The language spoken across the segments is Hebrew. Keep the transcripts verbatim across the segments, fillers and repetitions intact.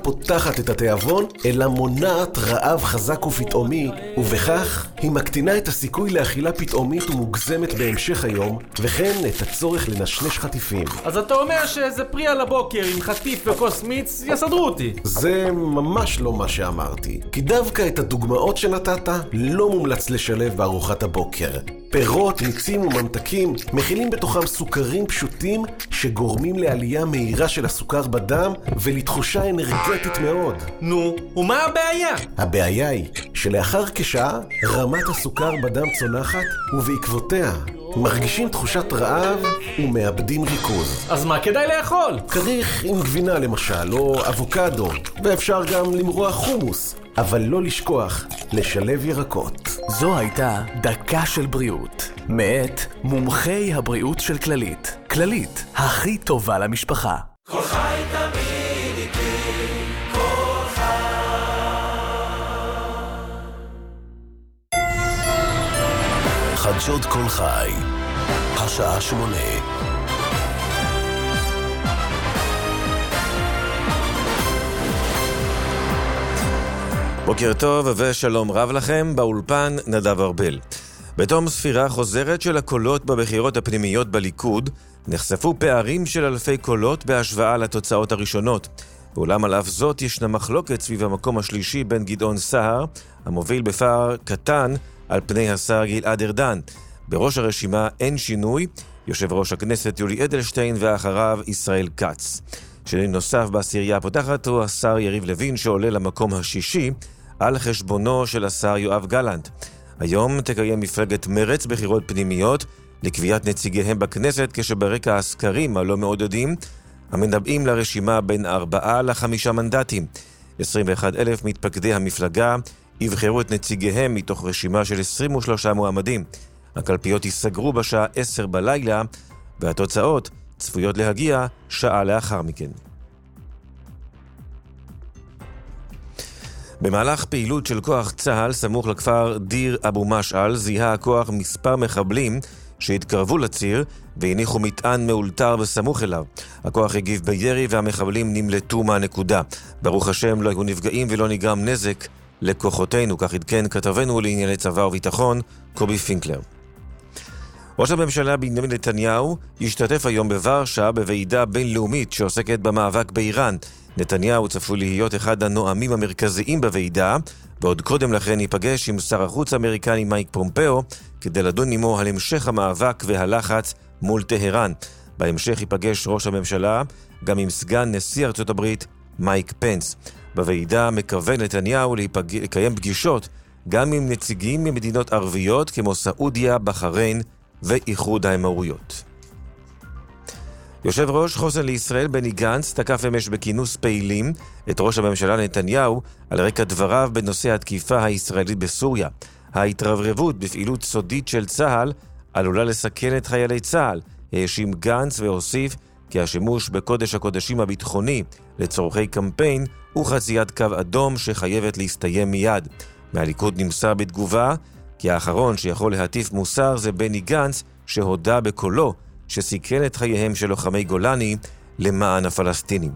פותחת את התיאבון, אלא מונעת רעב חזק ופתאומי, ובכך היא מקטינה את הסיכוי לאכילה פתאומית ומוגזמת בהמשך היום, וכן את הצורך לנשנש חטיפים. אז אתה אומר שאיזה פרי על הבוקר עם חטיף וכוס מיץ יסדרו אותי. זה ממש לא מה שאמרתי, כי דווקא את הדוגמאות שנתת לא מומלץ לשלב בארוחת הבוקר. פירות, מיצים וממתקים מכילים בתוכם סוכרים פשוטים שגורמים לעלייה מהירה של הסוכר בדם ולתחושה אנרגטית מאוד. נו, ומה הבעיה? הבעיה היא שלאחר כשעה רמת הסוכר בדם צונחת ובעקבותיה מרגישים תחושת רעב ומאבדים ריכוז. אז מה כדאי לאכול? כריך עם גבינה למשל, או אבוקדו, ואפשר גם למרוח חומוס. אבל לא לשכוח לשלב ירקות. זו הייתה דקה של בריאות, מאת מומחי הבריאות של כללית. כללית, הכי טובה למשפחה. כל חי תמיד איתי, כל חי. חדשות כל חי, השעה שמונה. בוקר טוב ושלום רב לכם, באולפן נדב ארבל. בתום ספירה חוזרת של הקולות בבחירות הפנימיות בליכוד, נחשפו פערים של אלפי קולות בהשוואה לתוצאות הראשונות. ואולם על אף זאת ישנה מחלוקת סביב המקום השלישי בין גדעון סער, המוביל בפער קטן על פני השר גלעד ארדן. בראש הרשימה אין שינוי, יושב ראש הכנסת יולי אדלשטיין ואחריו ישראל כץ. שני נוסף בעשירייה הפותחת הוא השר יריב לוין שעולה למקום השישי על חשבונו של השר יואב גלנט. היום תקיים מפלגת מרץ בחירות פנימיות לקביעת נציגיהם בכנסת, כשברקע הסקרים הלא מעודדים המנבאים לרשימה בין ארבעה לחמישה מנדטים. עשרים ואחד אלף מתפקדי המפלגה יבחרו את נציגיהם מתוך רשימה של עשרים ושלושה מועמדים. הקלפיות ייסגרו בשעה עשר בלילה והתוצאות צפויות להגיע שעה לאחר מכן. במהלך פעילות של כוח צהל סמוך לכפר דיר אבו משעל זיהה הכוח מספר מחבלים שהתקרבו לציר והניחו מטען מאולתר בסמוך אליו. הכוח הגיב בירי והמחבלים נמלטו מהנקודה. ברוך השם לא היו נפגעים ולא נגרם נזק לכוחותינו, כך עדכן כתבנו לענייני צבא וביטחון קובי פינקלר. ראש הממשלה בנימין נתניהו ישתתף היום בוורשה בוועידה בינלאומית שעוסקת במאבק באיראן. נתניהו צפוי להיות אחד הנואמים המרכזיים בוועידה, ועוד קודם לכן ייפגש עם שר החוץ האמריקני מייק פומפאו כדי לדון עמו על המשך המאבק והלחץ מול טהרן. בהמשך ייפגש ראש הממשלה גם עם סגן נשיא ארצות הברית מייק פנס. בוועידה מקווה נתניהו להיפג... לקיים פגישות גם עם נציגים ממדינות ערביות כמו סעודיה, בחריין ואיחוד האמירויות. יושב ראש חוסן לישראל בני גנץ תקף אמש בכינוס פעילים את ראש הממשלה נתניהו על רקע דבריו בנושא התקיפה הישראלית בסוריה. ההתרברבות בפעילות סודית של צה"ל עלולה לסכן את חיילי צה"ל. האשים גנץ והוסיף כי השימוש בקודש הקודשים הביטחוני לצורכי קמפיין הוא חציית קו אדום שחייבת להסתיים מיד. מהליכוד נמסר בתגובה כי האחרון שיכול להטיף מוסר זה בני גנץ, שהודה בקולו שסיכן את חייהם של לוחמי גולני למען הפלסטינים.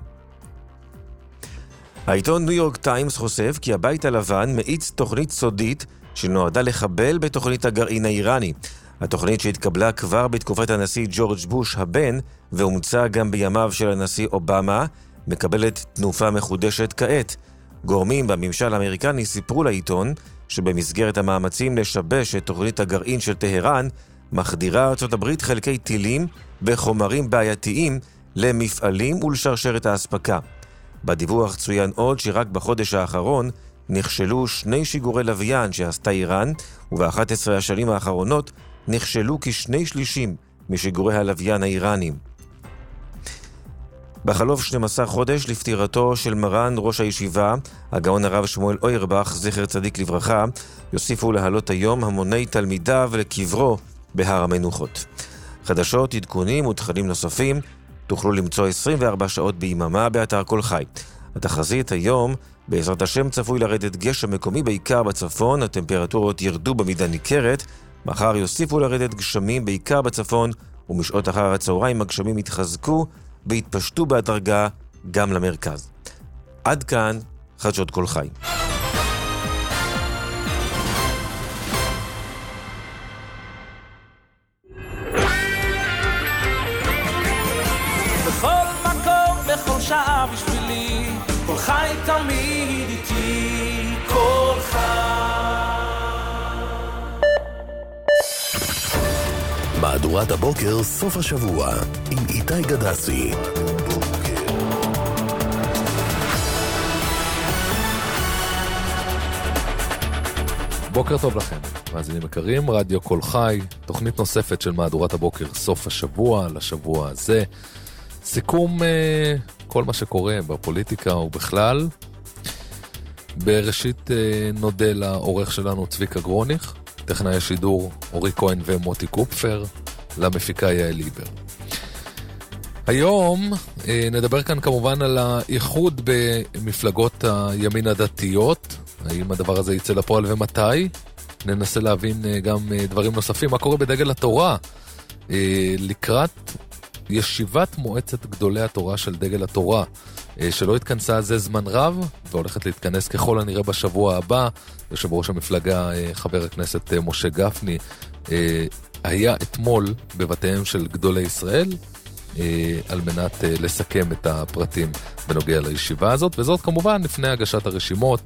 העיתון ניו יורק טיימס חושף כי הבית הלבן מאיץ תוכנית סודית שנועדה לחבל בתוכנית הגרעין האיראני. התוכנית שהתקבלה כבר בתקופת הנשיא ג'ורג' בוש הבן והומצא גם בימיו של הנשיא אובמה מקבלת תנופה מחודשת כעת. גורמים בממשל האמריקני סיפרו לעיתון שבמסגרת המאמצים לשבש את תוכנית הגרעין של טהרן, מחדירה ארצות הברית חלקי טילים וחומרים בעייתיים למפעלים ולשרשרת האספקה. בדיווח צוין עוד שרק בחודש האחרון נכשלו שני שיגורי לוויין שעשתה איראן, וב-אחת עשרה השנים האחרונות נכשלו כשני שלישים משיגורי הלוויין האיראנים. בחלוף שנים עשר חודש לפטירתו של מרן ראש הישיבה, הגאון הרב שמואל אוירבך, זכר צדיק לברכה, יוסיפו להעלות היום המוני תלמידיו לקברו בהר המנוחות. חדשות, עדכונים ותכנים נוספים תוכלו למצוא עשרים וארבע שעות ביממה באתר כל חי. התחזית היום, בעזרת השם צפוי לרדת גשם מקומי בעיקר בצפון, הטמפרטורות ירדו במידה ניכרת, מחר יוסיפו לרדת גשמים בעיקר בצפון, ומשעות אחר הצהריים הגשמים יתחזקו והתפשטו בהדרגה גם למרכז. עד כאן חדשות כל חי. בכל מקום, בכל שעה בשבילי, כל חי תמיד איתי, כל חי. מהדורת הבוקר סוף השבוע עם איתי גדסי. בוקר טוב לכם, מאזינים יקרים, רדיו כל חי, תוכנית נוספת של מהדורת הבוקר סוף השבוע, לשבוע הזה. סיכום אה, כל מה שקורה בפוליטיקה ובכלל. בראשית אה, נודה לעורך שלנו צביקה גרוניך, טכנאי השידור אורי כהן ומוטי קופפר, למפיקה יעל ליבר. היום אה, נדבר כאן כמובן על האיחוד במפלגות הימין הדתיות, האם הדבר הזה יצא לפועל ומתי. ננסה להבין אה, גם אה, דברים נוספים, מה קורה בדגל התורה אה, לקראת ישיבת מועצת גדולי התורה של דגל התורה, אה, שלא התכנסה זה זמן רב, והולכת להתכנס ככל הנראה בשבוע הבא. יושב ראש המפלגה, אה, חבר הכנסת אה, משה גפני, אה, היה אתמול בבתיהם של גדולי ישראל, על מנת לסכם את הפרטים בנוגע לישיבה הזאת, וזאת כמובן לפני הגשת הרשימות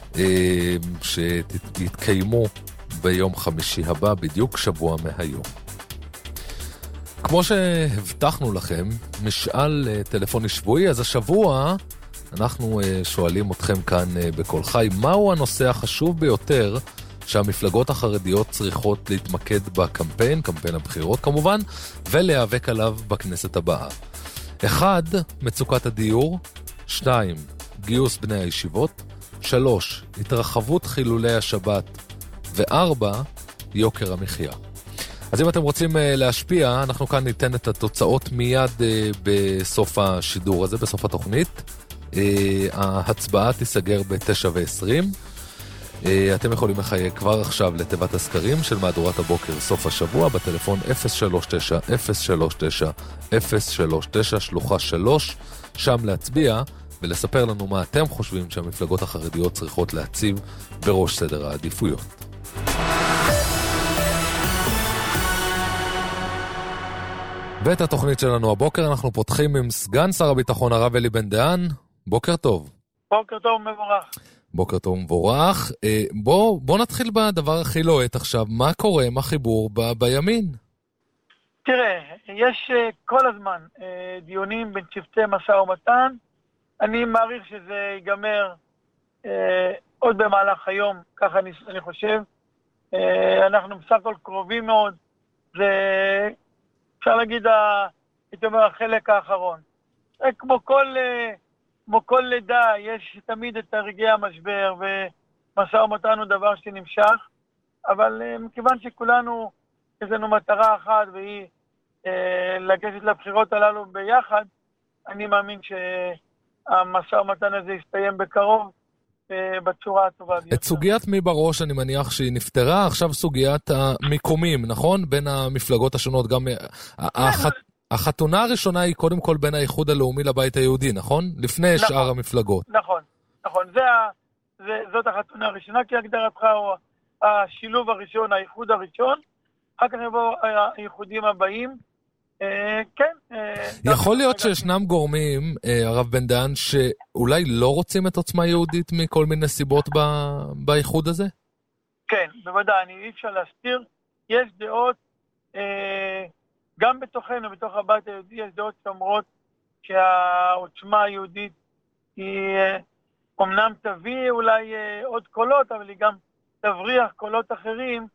שיתקיימו ביום חמישי הבא, בדיוק שבוע מהיום. כמו שהבטחנו לכם, משאל טלפוני שבועי, אז השבוע אנחנו שואלים אתכם כאן בכל חי, מהו הנושא החשוב ביותר שהמפלגות החרדיות צריכות להתמקד בקמפיין, קמפיין הבחירות כמובן, ולהיאבק עליו בכנסת הבאה. אחד, מצוקת הדיור. שתיים, גיוס בני הישיבות. שלוש, התרחבות חילולי השבת. וארבע, יוקר המחיה. אז אם אתם רוצים להשפיע, אנחנו כאן ניתן את התוצאות מיד בסוף השידור הזה, בסוף התוכנית. ההצבעה תיסגר ב-תשע ועשרים. אתם יכולים לחייג כבר עכשיו לתיבת הסקרים של מהדורת הבוקר סוף השבוע בטלפון אפס שלוש תשע אפס שלוש תשע אפס שלוש תשע שלוחה שלוש, שם להצביע ולספר לנו מה אתם חושבים שהמפלגות החרדיות צריכות להציב בראש סדר העדיפויות. ואת התוכנית שלנו הבוקר אנחנו פותחים עם סגן שר הביטחון הרב אלי בן דהן. בוקר טוב. בוקר טוב מבורך. בוקר טוב מבורך. בוא, בוא נתחיל בדבר הכי לוהט עכשיו. מה קורה עם החיבור ב- בימין? תראה, יש כל הזמן דיונים בין צוותי משא ומתן. אני מעריך שזה ייגמר עוד במהלך היום, ככה אני, אני חושב. אנחנו בסך הכל קרובים מאוד. זה, אפשר להגיד, הייתי אומר, החלק האחרון. כמו כל... כמו כל לידה, יש תמיד את רגעי המשבר, ומשא ומתן הוא דבר שנמשך, אבל מכיוון שכולנו, יש לנו מטרה אחת, והיא אה, לגשת לבחירות הללו ביחד, אני מאמין שהמשא ומתן הזה יסתיים בקרוב, אה, בצורה הטובה. את סוגיית מי בראש, אני מניח שהיא נפתרה, עכשיו סוגיית המיקומים, נכון? בין המפלגות השונות, גם האחת... החתונה הראשונה היא קודם כל בין האיחוד הלאומי לבית היהודי, נכון? לפני נכון, שאר המפלגות. נכון, נכון. זה, זה, זאת החתונה הראשונה, כי הגדרתך הוא השילוב הראשון, האיחוד הראשון, אחר כך יבואו האיחודים הבאים. אה, כן. אה, יכול להיות שישנם גורמים, אה, הרב בן דהן, שאולי לא רוצים את עוצמה יהודית מכל מיני סיבות ב, באיחוד הזה? כן, בוודאי, אני אי אפשר להסתיר. יש דעות... אה, גם בתוכנו, בתוך הבית היהודי, יש דעות שאומרות שהעוצמה היהודית היא אומנם תביא אולי עוד קולות, אבל היא גם תבריח קולות אחרים,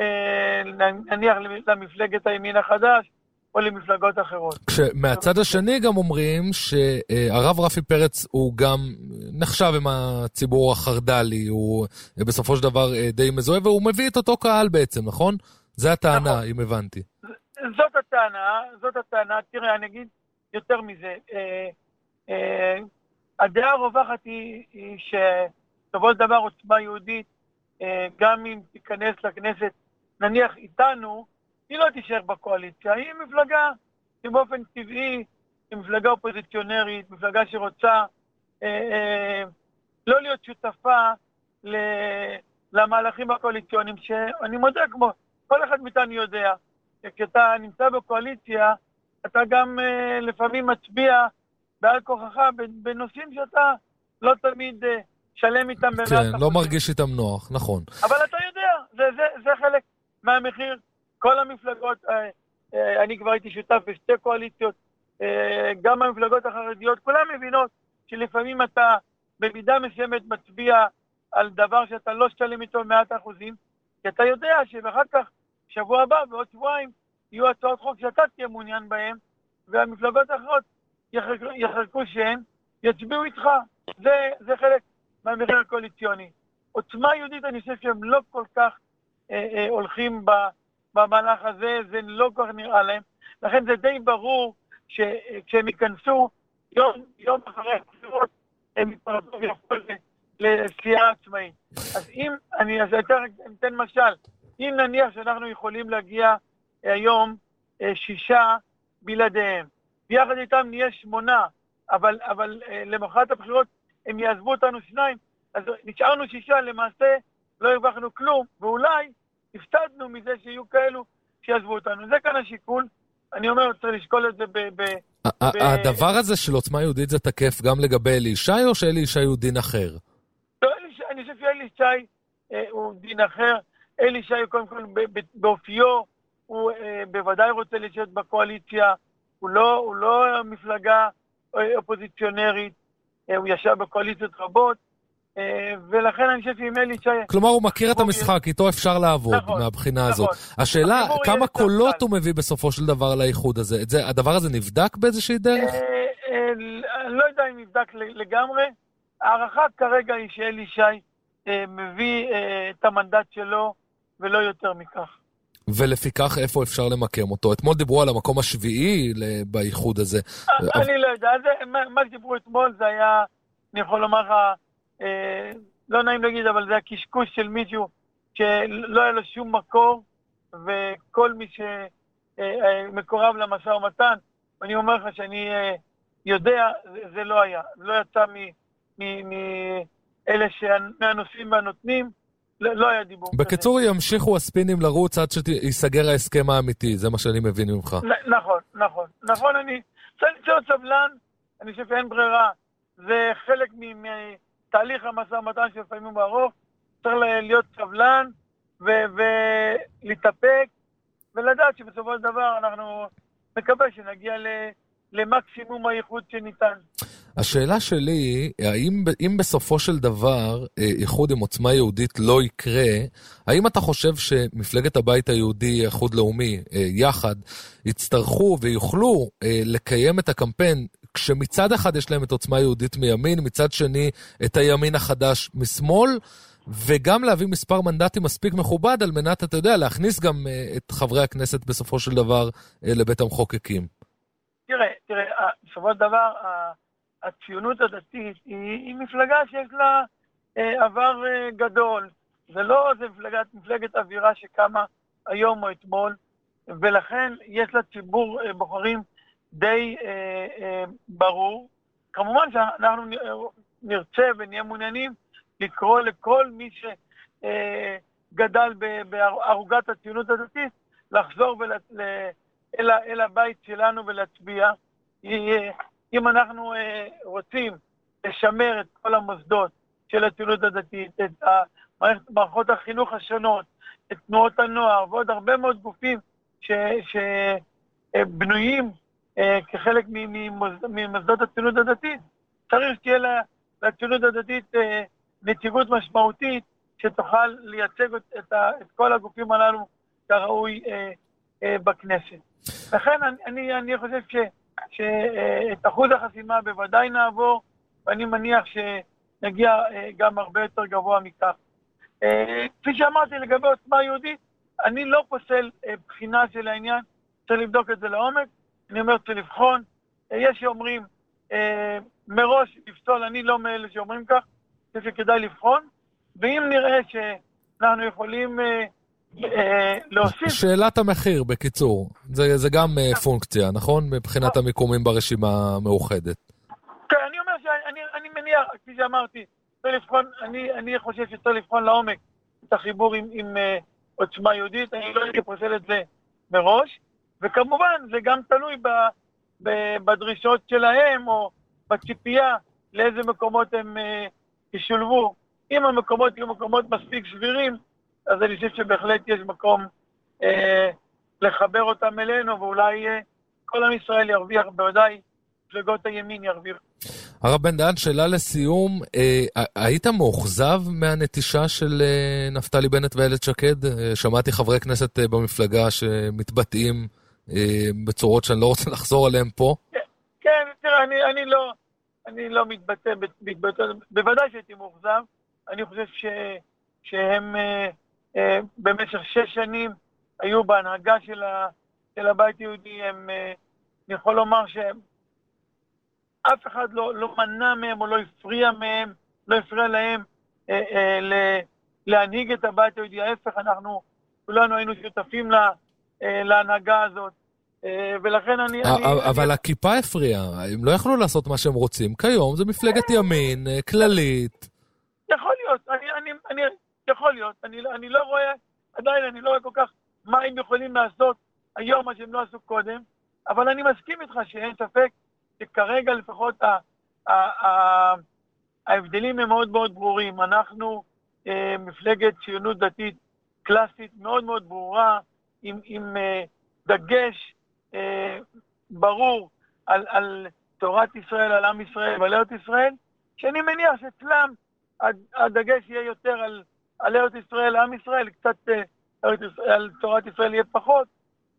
נניח למפלגת הימין החדש, או למפלגות אחרות. כשמהצד השני גם אומרים שהרב רפי פרץ הוא גם נחשב עם הציבור החרד"לי, הוא בסופו של דבר די מזוהה, והוא מביא את אותו קהל בעצם, נכון? זה הטענה, נכון. אם הבנתי. זאת הטענה, זאת הטענה, תראה, אני אגיד יותר מזה. אה, אה, הדעה הרווחת היא, היא שטובות דבר עוצמה יהודית, אה, גם אם תיכנס לכנסת, נניח איתנו, היא לא תישאר בקואליציה, היא מפלגה שבאופן טבעי, היא מפלגה אופוזיציונרית, מפלגה שרוצה אה, אה, לא להיות שותפה ל, למהלכים הקואליציוניים, שאני מודה כמו, כל אחד מאיתנו יודע, כשאתה נמצא בקואליציה, אתה גם אה, לפעמים מצביע בעל כוחך בנושאים שאתה לא תמיד אה, שלם איתם במאת אחוזים. כן, לא מרגיש איתם נוח, נכון. אבל אתה יודע, זה, זה, זה חלק מהמחיר. כל המפלגות, אה, אה, אני כבר הייתי שותף בשתי קואליציות, אה, גם המפלגות החרדיות, כולם מבינות שלפעמים אתה במידה מסוימת מצביע על דבר שאתה לא שלם איתו במאת אחוזים, כי אתה יודע שאחר כך, שבוע הבא ועוד שבועיים, יהיו הצעות חוק שאתה תהיה מעוניין בהן, והמפלגות האחרות יחרקו, יחרקו שהן, יצביעו איתך. זה, זה חלק מהמחיר הקואליציוני. עוצמה יהודית, אני חושב שהם לא כל כך אה, אה, הולכים במהלך הזה, זה לא כל כך נראה להם. לכן זה די ברור שכשהם ייכנסו, יום, יום אחרי הבחירות, הם יתפרדו ויכול לסיעה עצמאית. אז אם, אני אתן משל, אם נניח שאנחנו יכולים להגיע היום שישה בלעדיהם, ביחד איתם נהיה שמונה, אבל, אבל למחרת הבחירות הם יעזבו אותנו שניים, אז נשארנו שישה, למעשה לא הרווחנו כלום, ואולי הפסדנו מזה שיהיו כאלו שיעזבו אותנו. זה כאן השיקול, אני אומר, צריך לשקול את זה ב... ב הדבר הזה של עוצמה יהודית זה תקף גם לגבי אלי ישי, או שאלי ישי הוא דין אחר? לא, אני חושב שאלי ישי הוא דין אחר. אלי ישי קודם כל באופיו, הוא בוודאי רוצה לשבת בקואליציה, הוא לא, הוא לא מפלגה אופוזיציונרית, הוא ישב בקואליציות רבות, ולכן אני חושב שעם אלי ישי... כלומר, הוא מכיר את המשחק, איתו אפשר לעבוד מהבחינה הזאת. השאלה, כמה קולות הוא מביא בסופו של דבר לאיחוד הזה? הדבר הזה נבדק באיזושהי דרך? לא יודע אם נבדק לגמרי. הערכה כרגע היא שאלי ישי מביא את המנדט שלו, ולא יותר מכך. ולפיכך איפה אפשר למקם אותו? אתמול דיברו על המקום השביעי באיחוד הזה. אני לא יודע, מה שדיברו אתמול זה היה, אני יכול לומר לך, לא נעים להגיד, אבל זה הקשקוש של מישהו שלא היה לו שום מקור, וכל מי שמקורב למשא ומתן, ואני אומר לך שאני יודע, זה לא היה. לא יצא מאלה מהנושאים והנותנים, לא היה דיבור כזה. בקיצור, ימשיכו הספינים לרוץ עד שיסגר ההסכם האמיתי, זה מה שאני מבין ממך. נכון, נכון. נכון, אני צריך להיות סבלן, אני חושב שאין ברירה. זה חלק מתהליך המשא ומתן שלפעמים הוא ארוך, צריך להיות סבלן ולהתאפק, ולדעת שבסופו של דבר אנחנו מקווה שנגיע למקסימום הייחוד שניתן. השאלה שלי היא, האם אם בסופו של דבר איחוד עם עוצמה יהודית לא יקרה, האם אתה חושב שמפלגת הבית היהודי, איחוד לאומי, יחד, יצטרכו ויוכלו לקיים את הקמפיין, כשמצד אחד יש להם את עוצמה יהודית מימין, מצד שני את הימין החדש משמאל, וגם להביא מספר מנדטים מספיק מכובד, על מנת, אתה יודע, להכניס גם את חברי הכנסת בסופו של דבר לבית המחוקקים? תראה, תראה, בסופו של דבר, הציונות הדתית היא, היא מפלגה שיש לה אה, עבר אה, גדול. זה לא זה מפלגת, מפלגת אווירה שקמה היום או אתמול, ולכן יש לה ציבור אה, בוחרים די אה, אה, ברור. כמובן שאנחנו נרצה ונהיה מעוניינים לקרוא לכל מי שגדל אה, בערוגת הציונות הדתית, לחזור ול, ל, אל, אל הבית שלנו ולהצביע. יהיה אם אנחנו אה, רוצים לשמר את כל המוסדות של הציונות הדתית, את מערכות החינוך השונות, את תנועות הנוער, ועוד הרבה מאוד גופים שבנויים אה, כחלק ממוסדות הציונות הדתית, צריך שתהיה לה, לציונות הדתית אה, נציגות משמעותית, שתוכל לייצג את, את, את כל הגופים הללו כראוי אה, אה, בכנסת. לכן אני, אני, אני חושב ש... שאת אחוז החסימה בוודאי נעבור, ואני מניח שנגיע גם הרבה יותר גבוה מכך. כפי שאמרתי לגבי עוצמה יהודית, אני לא פוסל בחינה של העניין, צריך לבדוק את זה לעומק, אני אומר צריך לבחון, יש שאומרים מראש לפסול, אני לא מאלה שאומרים כך, זה שכדאי לבחון, ואם נראה שאנחנו יכולים להוסיף... שאלת המחיר, בקיצור. זה, זה גם פונקציה, נכון? מבחינת המיקומים ברשימה המאוחדת. כן, אני אומר שאני אני מניח כפי שאמרתי, צריך לבחון, אני, אני חושב שצריך לבחון לעומק את החיבור עם, עם uh, עוצמה יהודית, אני לא הייתי פוסל את זה מראש, וכמובן זה גם תלוי ב, ב, בדרישות שלהם, או בציפייה לאיזה מקומות הם uh, ישולבו. אם המקומות יהיו מקומות מספיק סבירים, אז אני חושב שבהחלט יש מקום uh, לחבר אותם אלינו, ואולי uh, כל עם ישראל ירוויח, בוודאי מפלגות הימין ירוויח. הרב בן דהן, שאלה לסיום, אה, היית מאוכזב מהנטישה של אה, נפתלי בנט ואילת שקד? אה, שמעתי חברי כנסת אה, במפלגה שמתבטאים אה, בצורות שאני לא רוצה לחזור עליהם פה. כן, כן, תראה, אני, אני לא, אני לא מתבטא, מתבטא, בוודאי שהייתי מאוכזב. אני חושב ש, שהם אה, אה, במשך שש שנים היו בהנהגה של, ה, של הבית היהודי, הם, אה, אני יכול לומר שהם, אף אחד לא, לא מנע מהם או לא הפריע מהם, לא הפריע להם אה, אה, ל, להנהיג את הבית היהודי. ההפך, אנחנו כולנו היינו שותפים לה, אה, להנהגה הזאת. אה, ולכן אני... 아, אני אבל אני... הכיפה הפריעה, הם לא יכלו לעשות מה שהם רוצים. כיום זה מפלגת ימין, אה, כללית. יכול להיות, אני, אני, אני, יכול להיות. אני, אני לא רואה, עדיין אני לא רואה כל כך מה הם יכולים לעשות היום, מה שהם לא עשו קודם, אבל אני מסכים איתך שאין ספק, שכרגע לפחות ה- ה- ה- ההבדלים הם מאוד מאוד ברורים. אנחנו אה, מפלגת ציונות דתית קלאסית מאוד מאוד ברורה, עם, עם אה, דגש אה, ברור על, על תורת ישראל, על עם ישראל ועל ארץ ישראל, שאני מניח שאצלם הדגש יהיה יותר על, על ארץ ישראל, על עם ישראל, קצת אה, ארץ ישראל, על תורת ישראל יהיה פחות,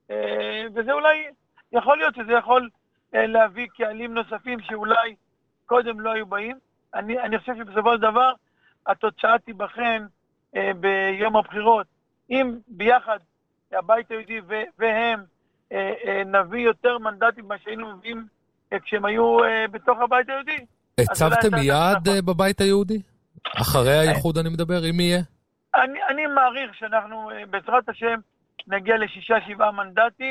אה, וזה אולי יכול להיות שזה יכול להביא קהלים נוספים שאולי קודם לא היו באים. אני, אני חושב שבסופו של דבר התוצאה תיבחן אה, ביום הבחירות. אם ביחד הבית היהודי ו- והם אה, אה, נביא יותר מנדטים מה שהיינו מביאים אה, כשהם היו אה, בתוך הבית היהודי. הצבתם מיד אה, בבית היהודי? אחרי האיחוד אני מדבר, אם יהיה? אני, אני מעריך שאנחנו אה, בעזרת השם נגיע לשישה שבעה מנדטים,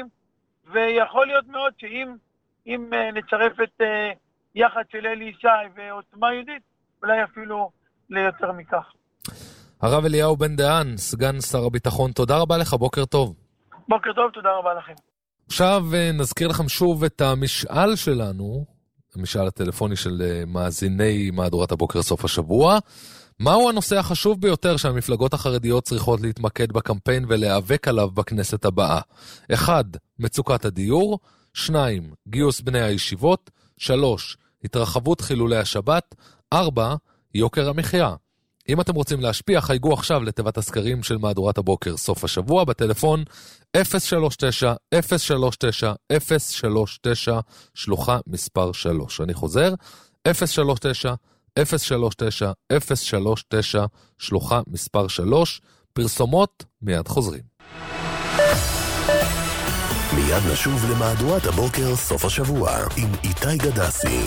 ויכול להיות מאוד שאם אם נצרף את יחד של אלי ישי ועוצמה יהודית, אולי אפילו ליותר מכך. הרב אליהו בן דהן, סגן שר הביטחון, תודה רבה לך, בוקר טוב. בוקר טוב, תודה רבה לכם. עכשיו נזכיר לכם שוב את המשאל שלנו, המשאל הטלפוני של מאזיני מהדורת הבוקר סוף השבוע. מהו הנושא החשוב ביותר שהמפלגות החרדיות צריכות להתמקד בקמפיין ולהיאבק עליו בכנסת הבאה? אחד, מצוקת הדיור. שניים, גיוס בני הישיבות. שלוש, התרחבות חילולי השבת. ארבע, יוקר המחיה. אם אתם רוצים להשפיע, חייגו עכשיו לתיבת הסקרים של מהדורת הבוקר סוף השבוע בטלפון אפס שלוש תשע אפס שלוש תשע אפס שלוש תשע שלוחה מספר שלוש. אני חוזר, אפס שלוש תשע אפס שלוש תשע אפס שלוש תשע שלוחה מספר שלוש. פרסומות, מיד חוזרים. מיד נשוב למהדורת הבוקר סוף השבוע עם איתי גדסי.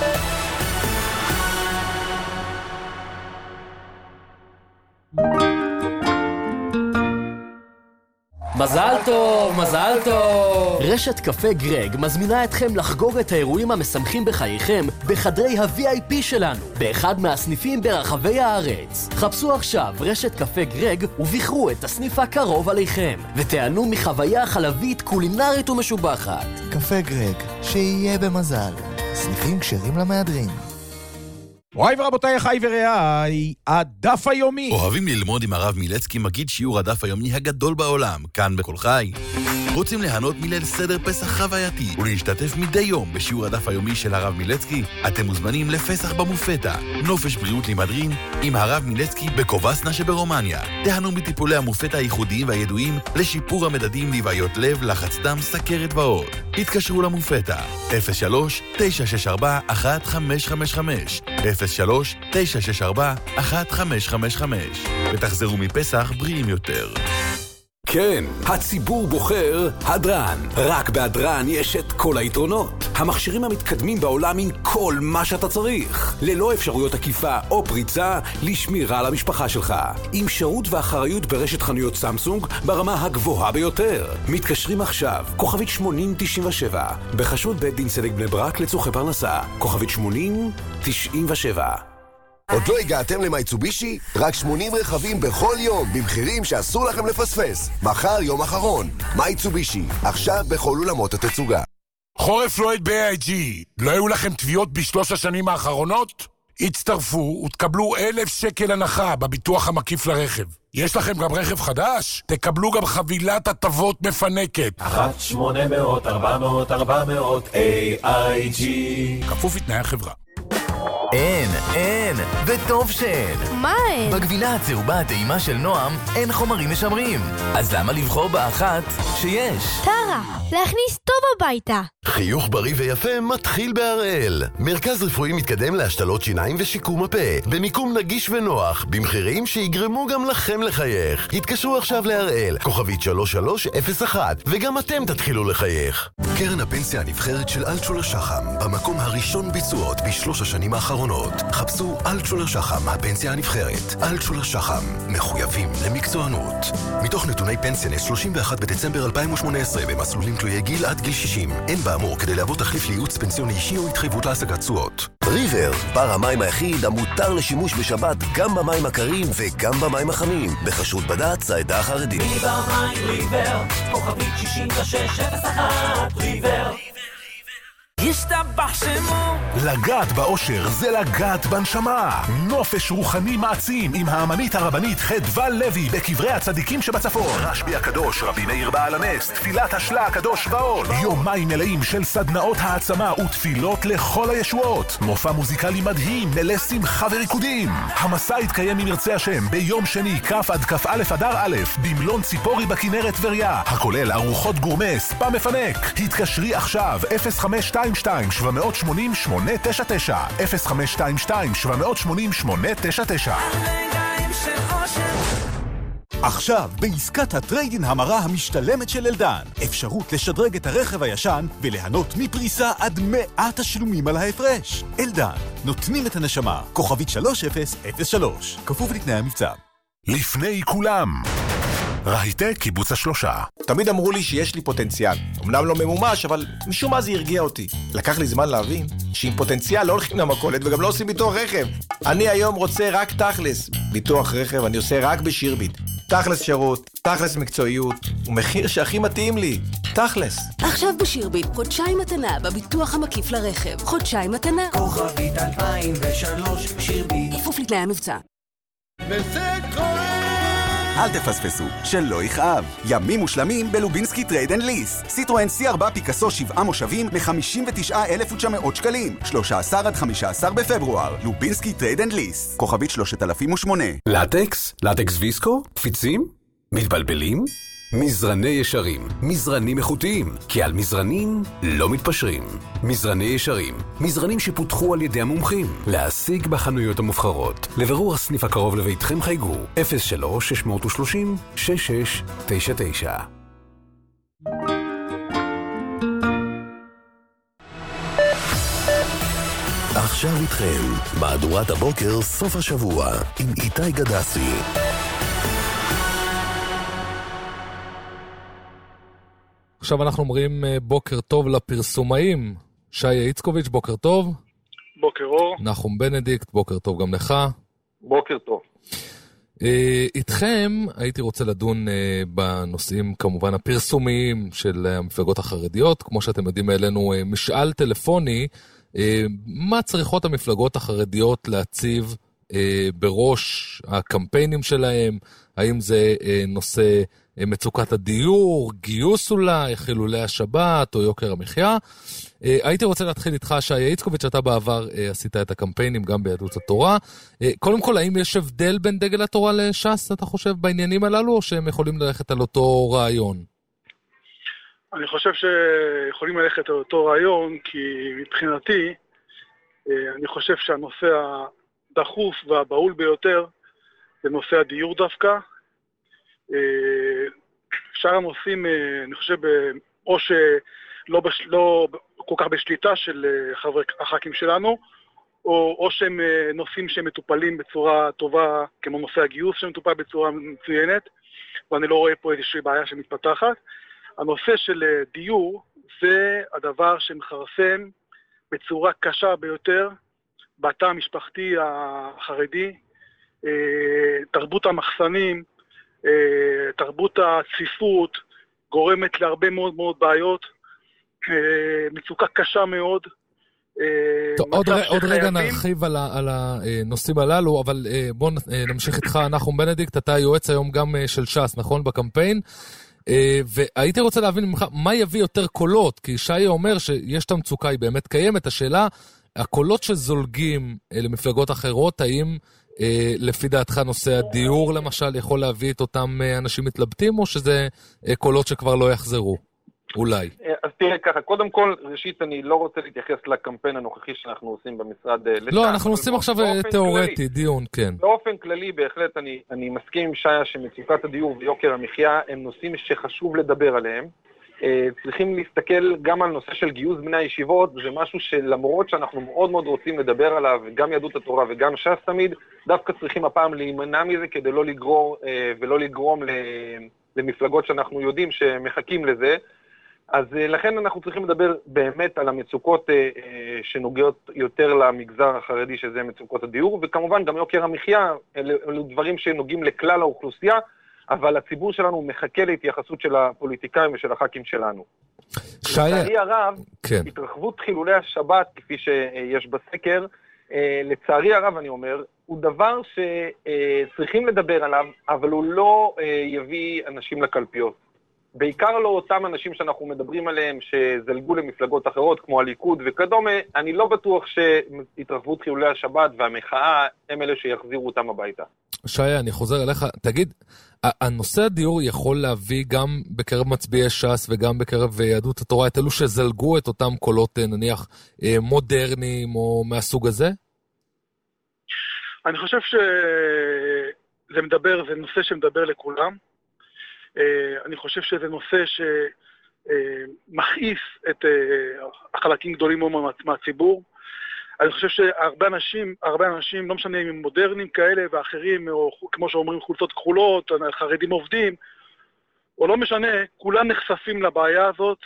מזל טוב, מזל טוב! רשת קפה גרג מזמינה אתכם לחגוג את האירועים המשמחים בחייכם בחדרי ה-וי איי פי שלנו, באחד מהסניפים ברחבי הארץ. חפשו עכשיו רשת קפה גרג ובחרו את הסניף הקרוב עליכם, ותענו מחוויה חלבית קולינרית ומשובחת. קפה גרג, שיהיה במזל. סניפים כשרים למהדרין. אוהי ורבותיי, אחי ורעי, הדף היומי. אוהבים ללמוד עם הרב מילצקי, מגיד שיעור הדף היומי הגדול בעולם, כאן בכל חי. רוצים ליהנות מליל סדר פסח חווייתי ולהשתתף מדי יום בשיעור הדף היומי של הרב מילצקי? אתם מוזמנים לפסח במופתה, נופש בריאות למדרין עם הרב מילצקי בקובסנה שברומניה. תהנו מטיפולי המופתה הייחודיים והידועים לשיפור המדדים לבעיות לב, לחץ דם, סכרת ועוד. התקשרו למופתה אפס שלוש תשע שש ארבע אחת חמש חמש חמש אפס שלוש תשע שש ארבע אחת חמש חמש חמש ותחזרו מפסח בריאים יותר. כן, הציבור בוחר הדרן. רק בהדרן יש את כל היתרונות. המכשירים המתקדמים בעולם עם כל מה שאתה צריך. ללא אפשרויות עקיפה או פריצה לשמירה על המשפחה שלך. עם שירות ואחריות ברשת חנויות סמסונג ברמה הגבוהה ביותר. מתקשרים עכשיו, כוכבית שמונים תשעים ושבע. בחשוד בית דין צדק בני ברק לצורכי פרנסה. כוכבית שמונים תשעים ושבע. עוד לא הגעתם למייצובישי? רק שמונים רכבים בכל יום, במחירים שאסור לכם לפספס. מחר יום אחרון. מייצובישי, עכשיו בכל אולמות התצוגה. חורף לויד ב-איי איי ג'י. לא היו לכם תביעות בשלוש השנים האחרונות? הצטרפו ותקבלו אלף שקל הנחה בביטוח המקיף לרכב. יש לכם גם רכב חדש? תקבלו גם חבילת הטבות מפנקת. אחת שמונה מאות ארבע מאות ארבע מאות איי איי ג'י. כפוף לתנאי החברה. אין, אין, וטוב שאין. מה אין? בגבינה הצהובה הטעימה של נועם אין חומרים משמרים. אז למה לבחור באחת שיש? טרה, להכניס טוב הביתה. חיוך בריא ויפה מתחיל בהראל. מרכז רפואי מתקדם להשתלות שיניים ושיקום הפה. במיקום נגיש ונוח, במחירים שיגרמו גם לכם לחייך. התקשרו עכשיו להראל, כוכבית שלוש שלוש אפס אחת, וגם אתם תתחילו לחייך. קרן הפנסיה הנבחרת של אלטשולר שחם, במקום הראשון ביצועות בשלוש השנים האחרונות. חפשו אלטשולר שחם, הפנסיה הנבחרת. אלטשולר שחם, מחויבים למקצוענות. מתוך נתוני פנסיונס שלושים ואחד בדצמבר אלפיים ושמונה עשרה במסלולים תלויי גיל עד גיל שישים. אין באמור כדי להוות תחליף לייעוץ פנסיוני אישי או התחייבות להשגת תשואות. ריבר, בר המים היחיד המותר לשימוש בשבת גם במים הקרים וגם במים החמים. בחשרות בד"ץ העדה החרדית. ריבר מים ריבר, כוכבית שישים ושש אפס אחת ריבר. ישתבח שמו. לגעת באושר זה לגעת בנשמה. נופש רוחני מעצים עם האמנית הרבנית חדווה לוי בקברי הצדיקים שבצפון. רשב"י הקדוש, רבי מאיר בעל הנס, תפילת השלה הקדוש ועוד. יומיים מלאים של סדנאות העצמה ותפילות לכל הישועות. מופע מוזיקלי מדהים, מלא שמחה וריקודים. המסע יתקיים אם ירצה השם ביום שני כ' עד כ"א אדר א' במלון ציפורי בכנרת טבריה, הכולל ארוחות גורמה, ספא מפנק. התקשרי עכשיו אפס חמש שתיים שתיים שבע שמונים שמונה תשע תשע אפס חמש שתיים שתיים שבע שמונים שמונה תשע תשע. עכשיו, בעסקת הטריידין המרה המשתלמת של אלדן, אפשרות לשדרג את הרכב הישן וליהנות מפריסה עד מאה תשלומים על ההפרש. אלדן, נותנים את הנשמה. כוכבית שלוש אפס אפס שלוש, כפוף לתנאי המבצע. לפני כולם, רהיטק קיבוץ השלושה. תמיד אמרו לי שיש לי פוטנציאל. אמנם לא ממומש, אבל משום מה זה הרגיע אותי. לקח לי זמן להבין שעם פוטנציאל לא הולכים למכולת וגם לא עושים ביטוח רכב. אני היום רוצה רק תכלס. ביטוח רכב אני עושה רק בשירביט. תכלס שירות, תכלס מקצועיות, ומחיר שהכי מתאים לי. תכלס. עכשיו בשירביט, חודשיים מתנה בביטוח המקיף לרכב. חודשיים מתנה. כוכבית אלפיים ושלוש שירביט. כפוף לתנאי המבצע. וזה קורה! אל תפספסו, שלא יכאב. ימים מושלמים בלובינסקי טרייד אנד ליס. סיטרואן סי ארבע פיקאסו שבעה מושבים ל-חמישים ותשעה אלף ותשע מאות שקלים. שלושה עשר עד חמישה עשר בפברואר. לובינסקי טרייד אנד ליס. כוכבית שלושת אלפים ושמונה. לטקס? לטקס ויסקו? קפיצים? מתבלבלים? מזרני ישרים, מזרנים איכותיים, כי על מזרנים לא מתפשרים. מזרני ישרים, מזרנים שפותחו על ידי המומחים, להשיג בחנויות המובחרות. לבירור הסניף הקרוב לביתכם חייגו אפס שלוש שש שלוש שלוש שש שש תשע תשע. עכשיו איתכם, מהדורת הבוקר סוף השבוע עם איתי גדסי. עכשיו אנחנו אומרים בוקר טוב לפרסומאים. שי איצקוביץ', בוקר טוב. בוקר אור. נחום בנדיקט, בוקר טוב גם לך. בוקר טוב. איתכם הייתי רוצה לדון בנושאים כמובן הפרסומיים של המפלגות החרדיות. כמו שאתם יודעים, אלינו משאל טלפוני, מה צריכות המפלגות החרדיות להציב בראש הקמפיינים שלהם? האם זה נושא מצוקת הדיור, גיוס אולי, חילולי השבת או יוקר המחיה? הייתי רוצה להתחיל איתך, שי איצקוביץ', אתה בעבר עשית את הקמפיינים גם ביהדות התורה. קודם כל, האם יש הבדל בין דגל התורה לש"ס, אתה חושב, בעניינים הללו, או שהם יכולים ללכת על אותו רעיון? אני חושב שיכולים ללכת על אותו רעיון, כי מבחינתי, אני חושב שהנושא הדחוף והבהול ביותר זה נושא הדיור דווקא. שאר הנושאים, אני חושב, או שלא בש... לא כל כך בשליטה של חברי הח"כים שלנו, או, או שהם נושאים שמטופלים בצורה טובה, כמו נושא הגיוס שמטופל בצורה מצוינת, ואני לא רואה פה איזושהי בעיה שמתפתחת. הנושא של דיור זה הדבר שמחרסם בצורה קשה ביותר בתא המשפחתי החרדי, תרבות המחסנים, תרבות הצפיפות, גורמת להרבה מאוד מאוד בעיות, מצוקה קשה מאוד. טוב, עוד, ר, עוד רגע נרחיב על, ה, על הנושאים הללו, אבל בואו נמשיך איתך, נחום בנדיקט, אתה יועץ היום גם של ש"ס, נכון? בקמפיין. והייתי רוצה להבין ממך, מה יביא יותר קולות? כי שי אומר שיש את המצוקה, היא באמת קיימת. השאלה, הקולות שזולגים למפלגות אחרות, האם לפי דעתך נושא הדיור למשל יכול להביא את אותם אנשים מתלבטים, או שזה קולות שכבר לא יחזרו? אולי. אז תראה ככה, קודם כל, ראשית אני לא רוצה להתייחס לקמפיין הנוכחי שאנחנו עושים במשרד. לא, אנחנו עושים עכשיו תיאורטי, דיון, כן. באופן כללי, בהחלט אני, אני מסכים עם שיה שמצוקת הדיור ויוקר המחיה הם נושאים שחשוב לדבר עליהם. צריכים להסתכל גם על נושא של גיוס בני הישיבות, זה משהו שלמרות שאנחנו מאוד מאוד רוצים לדבר עליו, גם יהדות התורה וגם ש"ס תמיד, דווקא צריכים הפעם להימנע מזה כדי לא לגרור ולא לגרום למפלגות שאנחנו יודעים שמחכים לזה. אז לכן אנחנו צריכים לדבר באמת על המצוקות שנוגעות יותר למגזר החרדי, שזה מצוקות הדיור, וכמובן גם יוקר המחיה, אלו דברים שנוגעים לכלל האוכלוסייה, אבל הציבור שלנו מחכה להתייחסות של הפוליטיקאים ושל הח"כים שלנו. לצערי הרב, כן. התרחבות חילולי השבת, כפי שיש בסקר, לצערי הרב אני אומר, הוא דבר שצריכים לדבר עליו, אבל הוא לא יביא אנשים לקלפיות. בעיקר לא אותם אנשים שאנחנו מדברים עליהם, שזלגו למפלגות אחרות, כמו הליכוד וכדומה, אני לא בטוח שהתרחבות חילולי השבת והמחאה הם אלה שיחזירו אותם הביתה. שי, אני חוזר אליך, תגיד, הנושא הדיור יכול להביא גם בקרב מצביעי ש"ס וגם בקרב יהדות התורה, את אלו שזלגו את אותם קולות, נניח, מודרניים או מהסוג הזה? אני חושב שזה מדבר, זה נושא שמדבר לכולם. אני חושב שזה נושא שמכעיס את החלקים גדולים מהציבור. אני חושב שהרבה אנשים, הרבה אנשים, לא משנה אם הם מודרניים כאלה ואחרים, או כמו שאומרים חולצות כחולות, חרדים עובדים, או לא משנה, כולם נחשפים לבעיה הזאת,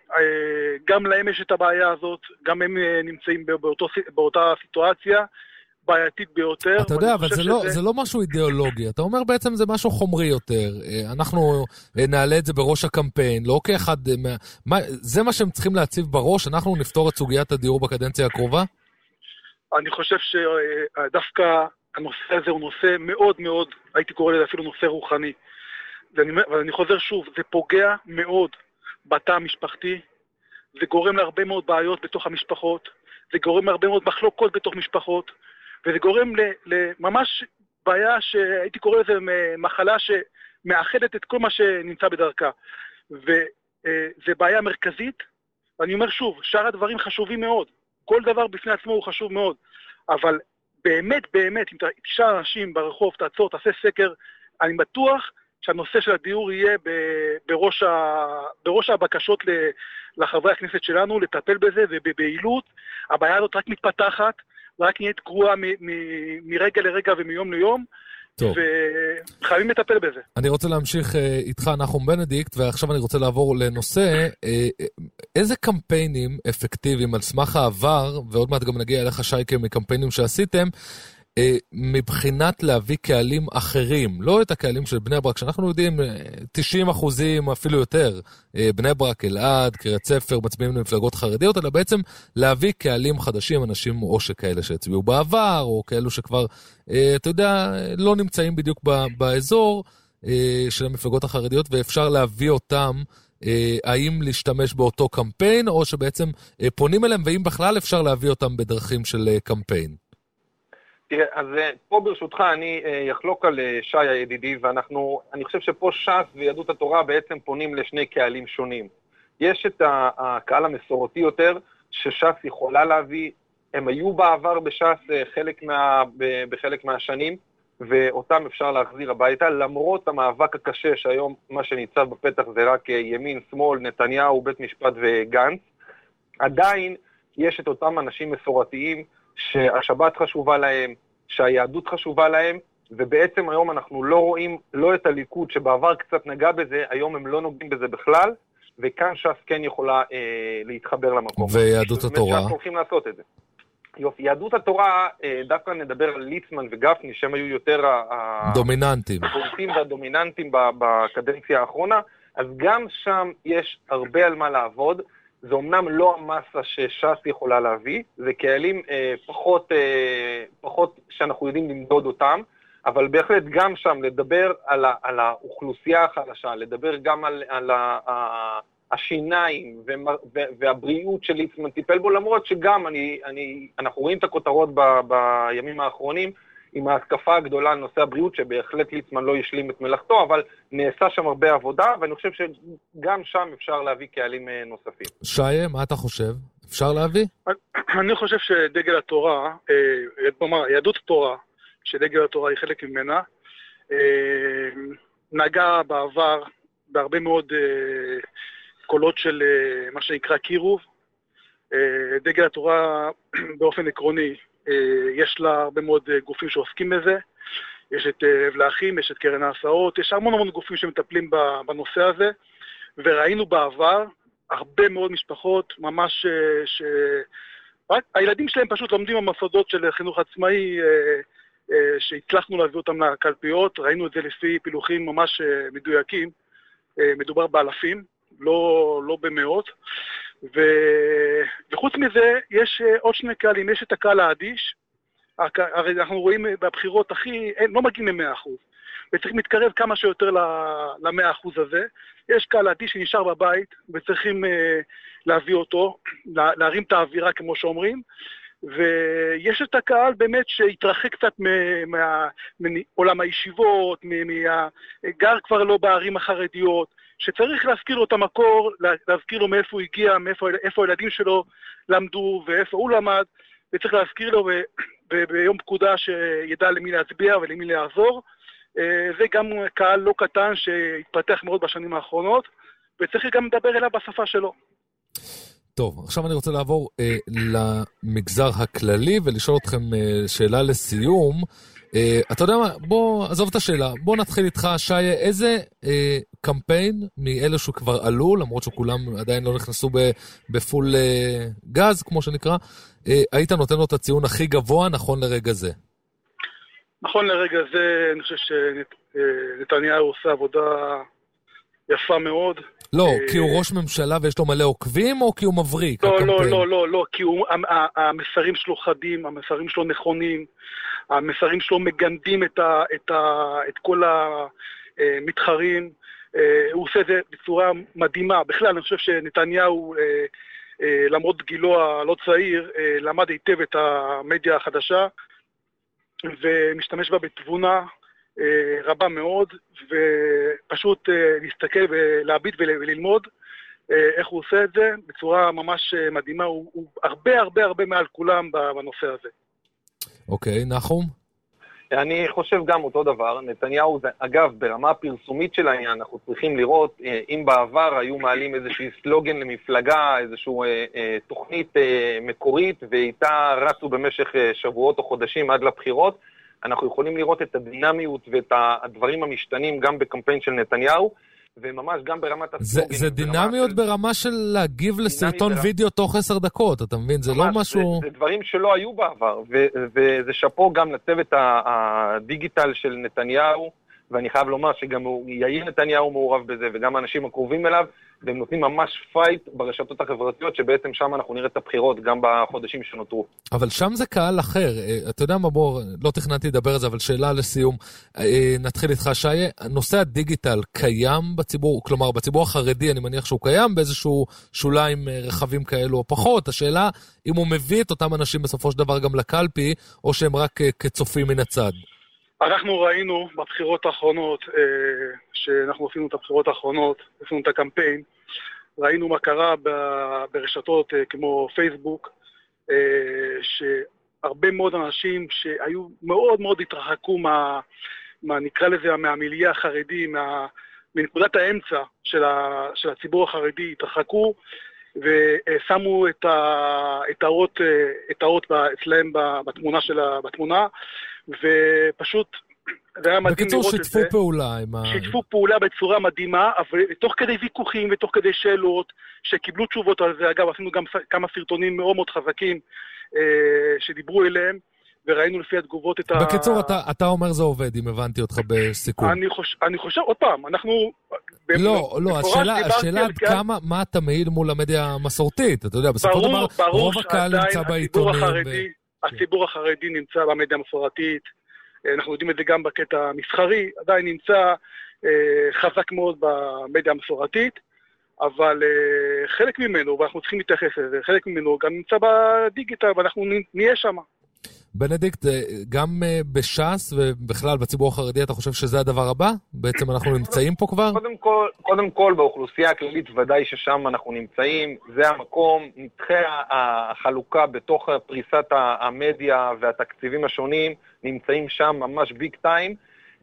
גם להם יש את הבעיה הזאת, גם הם נמצאים באותו, באותה סיטואציה, בעייתית ביותר. אתה יודע, אבל זה, שזה... לא, זה לא משהו אידיאולוגי. אתה אומר בעצם זה משהו חומרי יותר. אנחנו נעלה את זה בראש הקמפיין, לא כאחד... מה... זה מה שהם צריכים להציב בראש, אנחנו נפתור את סוגיית הדיור בקדנציה הקרובה? אני חושב שדווקא הנושא הזה הוא נושא מאוד מאוד, הייתי קורא לזה אפילו נושא רוחני. ואני, ואני חוזר שוב, זה פוגע מאוד בתא המשפחתי, זה גורם להרבה מאוד בעיות בתוך המשפחות, זה גורם להרבה מאוד מחלוקות בתוך משפחות, וזה גורם לממש בעיה שהייתי קורא לזה מחלה שמאחדת את כל מה שנמצא בדרכה. וזה בעיה מרכזית, ואני אומר שוב, שאר הדברים חשובים מאוד. כל דבר בפני עצמו הוא חשוב מאוד. אבל באמת, באמת, אם תשאל אנשים ברחוב, תעצור, תעשה סקר, אני בטוח שהנושא של הדיור יהיה בראש, ה... בראש הבקשות לחברי הכנסת שלנו, לטפל בזה ובבהילות. הבעיה הזאת רק מתפתחת, רק נהיית גרועה מ- מ- מרגע לרגע ומיום ליום, טוב. וחייבים לטפל בזה. אני רוצה להמשיך איתך, נחום בנדיקט, ועכשיו אני רוצה לעבור לנושא, איזה קמפיינים אפקטיביים על סמך העבר, ועוד מעט גם נגיע אליך שייקה מקמפיינים שעשיתם, מבחינת להביא קהלים אחרים, לא את הקהלים של בני ברק, שאנחנו יודעים תשעים אחוזים אפילו יותר, בני ברק, אלעד, קריית ספר, מצביעים למפלגות חרדיות, אלא בעצם להביא קהלים חדשים, אנשים או שכאלה שהצביעו בעבר, או כאלו שכבר, אתה יודע, לא נמצאים בדיוק באזור של המפלגות החרדיות, ואפשר להביא אותם, האם להשתמש באותו קמפיין, או שבעצם פונים אליהם, ואם בכלל אפשר להביא אותם בדרכים של קמפיין. תראה, אז פה ברשותך אני יחלוק על שי הידידי, ואנחנו, אני חושב שפה ש"ס ויהדות התורה בעצם פונים לשני קהלים שונים. יש את הקהל המסורתי יותר, שש"ס יכולה להביא, הם היו בעבר בש"ס חלק מה, בחלק מהשנים, ואותם אפשר להחזיר הביתה, למרות המאבק הקשה שהיום מה שניצב בפתח זה רק ימין, שמאל, נתניהו, בית משפט וגנץ. עדיין יש את אותם אנשים מסורתיים, שהשבת חשובה להם, שהיהדות חשובה להם, ובעצם היום אנחנו לא רואים לא את הליכוד שבעבר קצת נגע בזה, היום הם לא נוגעים בזה בכלל, וכאן ש"ס כן יכולה אה, להתחבר למקום. ויהדות התורה? אנחנו הולכים לעשות את זה. יופי, יהדות התורה, דווקא נדבר על ליצמן וגפני, שהם היו יותר דומיננטים. הבולטים והדומיננטים בקדנציה האחרונה, אז גם שם יש הרבה על מה לעבוד. זה אומנם לא המסה שש"ס יכולה להביא, זה קהלים אה, פחות, אה, פחות שאנחנו יודעים למדוד אותם, אבל בהחלט גם שם לדבר על, ה, על האוכלוסייה החלשה, לדבר גם על, על ה, ה, השיניים והבריאות של ליצמן טיפל בו, למרות שגם אני, אני, אנחנו רואים את הכותרות ב, בימים האחרונים, עם ההתקפה הגדולה על נושא הבריאות, שבהחלט ליצמן לא ישלים את מלאכתו, אבל נעשה שם הרבה עבודה, ואני חושב שגם שם אפשר להביא קהלים נוספים. שי, מה אתה חושב? אפשר להביא? אני חושב שדגל התורה, כלומר, יהדות התורה, שדגל התורה היא חלק ממנה, נגע בעבר בהרבה מאוד קולות של מה שנקרא קירוב. דגל התורה באופן עקרוני, יש לה הרבה מאוד גופים שעוסקים בזה, יש את הבלחים, יש את קרן ההסעות, יש המון המון גופים שמטפלים בנושא הזה, וראינו בעבר הרבה מאוד משפחות, ממש ש... הילדים שלהם פשוט לומדים במוסדות של חינוך עצמאי, שהצלחנו להביא אותם לקלפיות, ראינו את זה לפי פילוחים ממש מדויקים, מדובר באלפים, לא, לא במאות, ו... וחוץ מזה יש עוד שני קהלים, יש את הקהל האדיש, הרי אנחנו רואים בבחירות הכי, לא מגיעים ל-מאה אחוז, וצריך מתקרב כמה שיותר ל-מאה אחוז הזה, יש קהל האדיש שנשאר בבית, וצריכים להביא אותו, להרים את האווירה כמו שאומרים, ויש את הקהל באמת שהתרחק קצת מעולם הישיבות, גר כבר לא בערים החרדיות, שצריך להזכיר לו את המקור, להזכיר לו מאיפה הוא הגיע, מאיפה איפה הילדים שלו למדו ואיפה הוא למד, וצריך להזכיר לו ב, ביום פקודה שידע למי להצביע ולמי לעזור. זה גם קהל לא קטן שהתפתח מאוד בשנים האחרונות, וצריך גם לדבר אליו בשפה שלו. טוב, עכשיו אני רוצה לעבור אה, למגזר הכללי ולשאול אתכם אה, שאלה לסיום. אה, אתה יודע מה? בוא, עזוב את השאלה. בוא נתחיל איתך, שי, איזה אה, קמפיין מאלה שכבר עלו, למרות שכולם עדיין לא נכנסו ב, בפול אה, גז, כמו שנקרא, אה, היית נותן לו את הציון הכי גבוה נכון לרגע זה? נכון לרגע זה, אני חושב שנתניהו עושה עבודה יפה מאוד. לא, כי הוא ראש ממשלה ויש לו מלא עוקבים, או כי הוא מבריק? לא, לא, לא, לא, לא, כי המסרים שלו חדים, המסרים שלו נכונים, המסרים שלו מגנדים את כל המתחרים, הוא עושה את זה בצורה מדהימה. בכלל, אני חושב שנתניהו, למרות גילו הלא צעיר, למד היטב את המדיה החדשה, ומשתמש בה בתבונה רבה מאוד, ופשוט להסתכל ולהביט וללמוד איך הוא עושה את זה בצורה ממש מדהימה. הוא, הוא הרבה הרבה הרבה מעל כולם בנושא הזה. אוקיי, נחום? אני חושב גם אותו דבר. נתניהו, אגב, ברמה הפרסומית של העניין, אנחנו צריכים לראות, אם בעבר היו מעלים איזושהי סלוגן למפלגה, איזושהי אה, תוכנית אה, מקורית, ואיתה רצו במשך שבועות או חודשים עד לבחירות, אנחנו יכולים לראות את הדינמיות ואת הדברים המשתנים גם בקמפיין של נתניהו, וממש גם ברמת הסלוגן. זה, זה דינמיות של... ברמה של להגיב לסרטון ברמה... וידאו תוך עשר דקות, אתה מבין? זה ממש, לא משהו... זה, זה דברים שלא היו בעבר, ו, וזה שפו גם לצוות הדיגיטל של נתניהו, ואני חייב לומר שגם יאיר נתניהו מעורב בזה, וגם האנשים הקרובים אליו, והם נותנים ממש פייט ברשתות החברתיות, שבעצם שם אנחנו נראה את הבחירות גם בחודשים שנותרו. אבל שם זה קהל אחר. אתה יודע מה, בוא, לא תכננתי לדבר על זה, אבל שאלה לסיום. נתחיל איתך, שי. נושא הדיגיטל קיים בציבור, כלומר, בציבור החרדי, אני מניח שהוא קיים באיזשהו שוליים רחבים כאלו או פחות. השאלה, אם הוא מביא את אותם אנשים בסופו של דבר גם לקלפי, או שהם רק כצופים מן הצד. אנחנו ראינו בבחירות האחרונות, שאנחנו עשינו את הבחירות האחרונות, עשינו את הקמפיין, ראינו מה קרה ברשתות כמו פייסבוק, שהרבה מאוד אנשים שהיו מאוד מאוד התרחקו מה, מה נקרא לזה, מהמיליה החרדי, מה, מנקודת האמצע של, ה, של הציבור החרדי, התרחקו ושמו את, ה, את האות, את האות אצלהם בתמונה של ה, בתמונה, ופשוט זה היה מדהים בקיצור, לראות את זה. שיתפו פעולה עם ה... שיתפו פעולה בצורה מדהימה, אבל תוך כדי ויכוחים ותוך כדי שאלות, שקיבלו תשובות על זה. אגב, עשינו גם כמה סרטונים מאוד מאוד חזקים, אה, שדיברו אליהם, וראינו לפי התגובות את ה... בקיצור, אתה, אתה אומר זה עובד, אם הבנתי אותך בסיכום. אני חושב, אני חושב, עוד פעם, אנחנו... לא, לא, השאלה, השאלה עד כמה, מה אתה מעיל מול המדיה המסורתית? אתה יודע, בסופו של דבר, רוב הקהל נמצא בעיתונים. הציבור החרדי נמצא במדיה המסורתית, אנחנו יודעים את זה גם בקטע המסחרי, עדיין נמצא חזק מאוד במדיה המסורתית, אבל חלק ממנו, ואנחנו צריכים להתייחס לזה, חלק ממנו גם נמצא בדיגיטל, ואנחנו נהיה שם. בנדיקט, גם בש"ס ובכלל בציבור החרדי, אתה חושב שזה הדבר הבא? בעצם אנחנו נמצאים פה כבר? קודם כל, קודם כל באוכלוסייה הכללית ודאי ששם אנחנו נמצאים, זה המקום, נתחי החלוקה בתוך פריסת המדיה והתקציבים השונים, נמצאים שם ממש ביג טיים,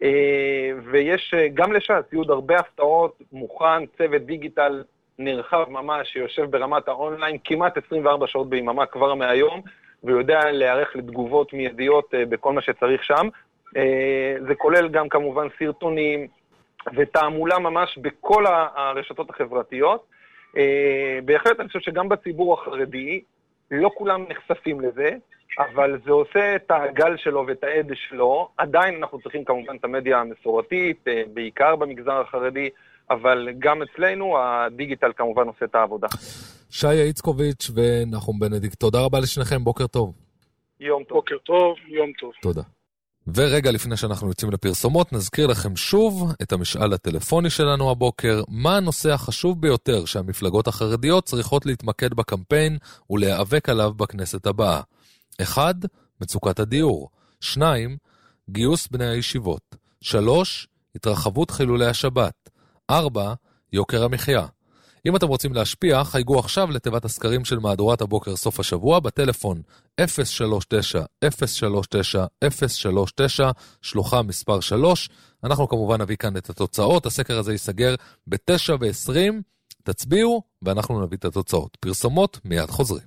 ויש גם לש"ס, יהיו הרבה הפתעות, מוכן, צוות דיגיטל נרחב ממש, שיושב ברמת האונליין, כמעט עשרים וארבע שעות ביממה כבר מהיום, ויודע להיערך לתגובות מיידיות בכל מה שצריך שם. זה כולל גם כמובן סרטונים ותעמולה ממש בכל הרשתות החברתיות. בהחלט אני חושב שגם בציבור החרדי, לא כולם נחשפים לזה, אבל זה עושה את הגל שלו ואת העד שלו. עדיין אנחנו צריכים כמובן את המדיה המסורתית, בעיקר במגזר החרדי, אבל גם אצלנו הדיגיטל כמובן עושה את העבודה. שי איצקוביץ' ונחום בנדיקט, תודה רבה לשניכם, בוקר טוב. יום טוב. בוקר טוב, יום טוב. תודה. ורגע לפני שאנחנו יוצאים לפרסומות, נזכיר לכם שוב את המשאל הטלפוני שלנו הבוקר, מה הנושא החשוב ביותר שהמפלגות החרדיות צריכות להתמקד בקמפיין ולהיאבק עליו בכנסת הבאה. אחד, מצוקת הדיור. שניים, גיוס בני הישיבות. שלוש, התרחבות חילולי השבת. ארבע, יוקר המחיה. אם אתם רוצים להשפיע, חייגו עכשיו לתיבת הסקרים של מהדורת הבוקר סוף השבוע, בטלפון אפס שלוש תשע אפס שלוש תשע אפס שלוש תשע, שלוחה מספר שלוש. אנחנו כמובן נביא כאן את התוצאות, הסקר הזה ייסגר ב-תשע ועשרים, תצביעו ואנחנו נביא את התוצאות. פרסומות, מיד חוזרים.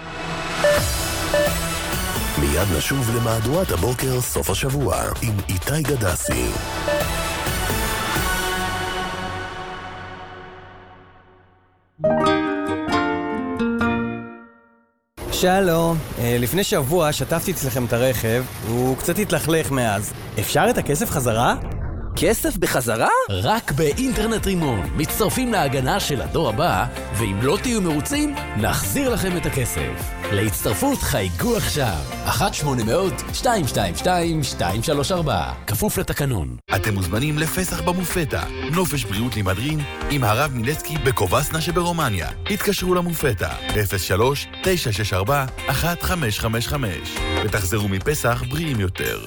מיד נשוב למהדורת הבוקר סוף השבוע עם איתי גדסי. שלום, לפני שבוע שטפתי אצלכם את הרכב, הוא קצת התלכלך מאז. אפשר את הכסף חזרה? כסף בחזרה? רק באינטרנט רימון. מצטרפים להגנה של הדור הבא, ואם לא תהיו מרוצים, נחזיר לכם את הכסף. להצטרפות חייגו עכשיו. אחת שמונה אפס אפס שתיים שתיים שתיים שתיים שלוש ארבע. כפוף לתקנון. אתם מוזמנים לפסח במופתה. נופש בריאות למדרין עם הרב מילצקי בקובסנה שברומניה. התקשרו למופתה אפס שלוש תשע שש ארבע אחת חמש חמש חמש ותחזרו מפסח בריאים יותר.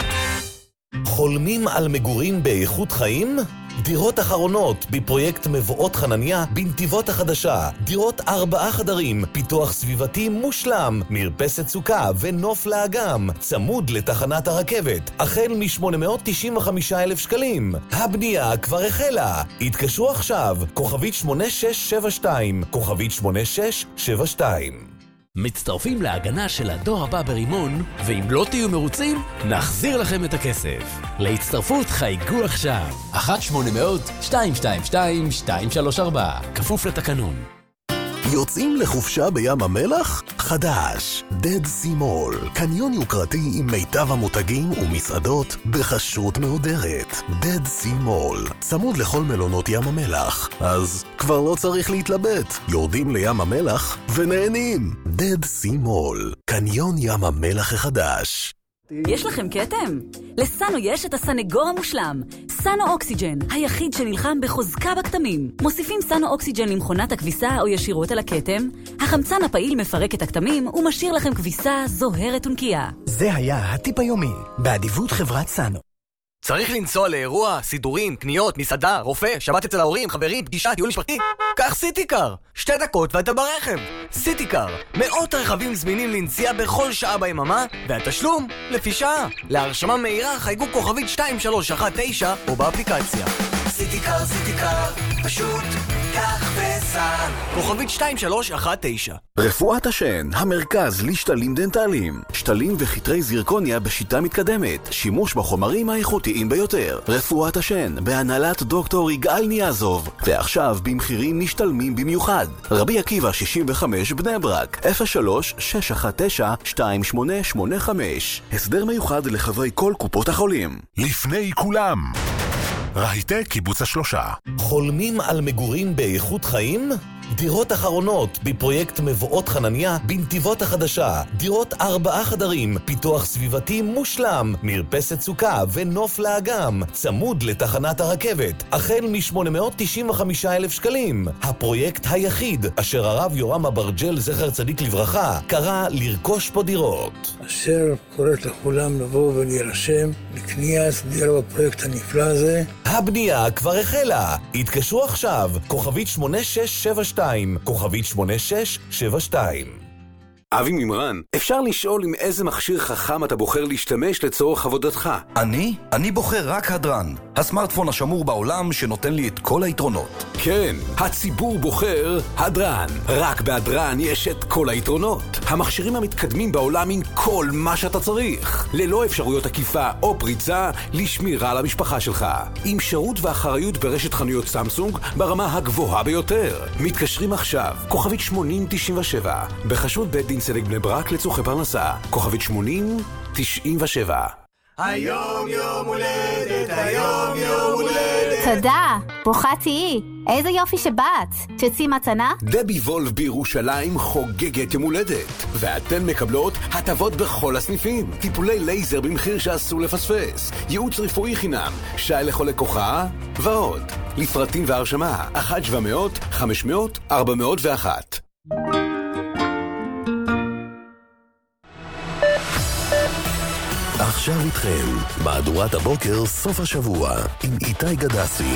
חולמים על מגורים באיכות חיים? דירות אחרונות בפרויקט מבואות חנניה בנתיבות החדשה. דירות ארבעה חדרים, פיתוח סביבתי מושלם, מרפסת סוכה ונוף לאגם, צמוד לתחנת הרכבת, החל מ-שמונה מאות תשעים וחמישה אלף שקלים. הבנייה כבר החלה. התקשרו עכשיו, כוכבית שמונה שש שבע שתיים, כוכבית שמונה שש שבע שתיים. מצטרפים להגנה של הדור הבא ברימון, ואם לא תהיו מרוצים, נחזיר לכם את הכסף. להצטרפות חייגו עכשיו. אחת שמונה אפס אפס שתיים שתיים שתיים שתיים שלוש ארבע. כפוף לתקנון. יוצאים לחופשה בים המלח? חדש, Dead Sea Mall, קניון יוקרתי עם מיטב המותגים ומסעדות בחשות מהודרת. Dead Sea Mall, צמוד לכל מלונות ים המלח, אז כבר לא צריך להתלבט, יורדים לים המלח ונהנים. Dead Sea Mall, קניון ים המלח החדש. יש לכם קטם? לסאנו יש את הסנגור המושלם, סאנו אוקסיג'ן, היחיד שנלחם בחוזקה בכתמים. מוסיפים סאנו אוקסיג'ן למכונת הכביסה או ישירות על הכתם, החמצן הפעיל מפרק את הכתמים ומשאיר לכם כביסה זוהרת ונקייה. זה היה הטיפ היומי, באדיבות חברת סאנו. צריך לנסוע לאירוע, סידורים, קניות, מסעדה, רופא, שבת אצל ההורים, חברים, פגישה, טיול משפחתי? קח סיטיקר! שתי דקות ואתה ברכב. סיטיקר, מאות רכבים זמינים לנסיעה בכל שעה ביממה, והתשלום לפי שעה. להרשמה מהירה חייגו כוכבית שתיים שלוש אחת תשע או באפליקציה. סיטיקר, סיטיקר, פשוט קח וסע. כוכבית שתיים שלוש אחת תשע. רפואת השן, המרכז לשתלים דנטליים. שתלים וחתרי זירקוניה בשיטה מתקדמת. שימוש בחומרים האיכותיים ביותר. רפואת השן, בהנהלת דוקטור יגאל ניאזוב. ועכשיו במחירים משתלמים במיוחד. רבי עקיבא שישים וחמש בני ברק, אפס שלוש שש אחת תשע שתיים שמונה שמונה חמש. הסדר מיוחד לחברי כל קופות החולים. לפני כולם, רהיטי קיבוץ השלושה. חולמים על מגורים באיכות חיים? דירות אחרונות בפרויקט מבואות חנניה בנתיבות החדשה. דירות ארבעה חדרים, פיתוח סביבתי מושלם, מרפסת סוכה ונוף לאגם, צמוד לתחנת הרכבת, החל מ-שמונה מאות תשעים וחמישה אלף שקלים. הפרויקט היחיד אשר הרב יורם אברג'ל זכר צדיק לברכה קרא לרכוש פה דירות. אשר קוראת לכולם לבוא ולהירשם לקניית דירה בפרויקט הנפלא הזה. הבנייה כבר החלה. התקשרו עכשיו, כוכבית שמונה שש שבע שתיים, כוכבית שמונה שש שבע שתיים. אבי ממרן, אפשר לשאול עם איזה מכשיר חכם אתה בוחר להשתמש לצורך עבודתך? אני? אני בוחר רק הדרן, הסמארטפון השמור בעולם שנותן לי את כל היתרונות. כן, הציבור בוחר הדרן. רק בהדרן יש את כל היתרונות. המכשירים המתקדמים בעולם עם כל מה שאתה צריך. ללא אפשרויות עקיפה או פריצה לשמירה על המשפחה שלך. עם שירות ואחריות ברשת חנויות סמסונג ברמה הגבוהה ביותר. מתקשרים עכשיו, כוכבית שמונים תשעים ושבע, בחשוד בית דין צדק בני ברק לצורכי פרנסה, כוכבית שמונים תשעים ושבע. היום יום הולדת, היום יום הולדת. תודה, ברוכה תהיי. איזה יופי שבאת. תוציא מתנה? דבי וולף בירושלים חוגגת יום הולדת, ואתן מקבלות הטבות בכל הסניפים. טיפולי לייזר במחיר שאסור לפספס, ייעוץ רפואי חינם, שי לכל לקוחה ועוד. לפרטים והרשמה אחת שבע מאות חמש מאות ארבע מאות ואחת. עכשיו איתכם, מהדורת הבוקר סוף השבוע, עם איתי גדסי.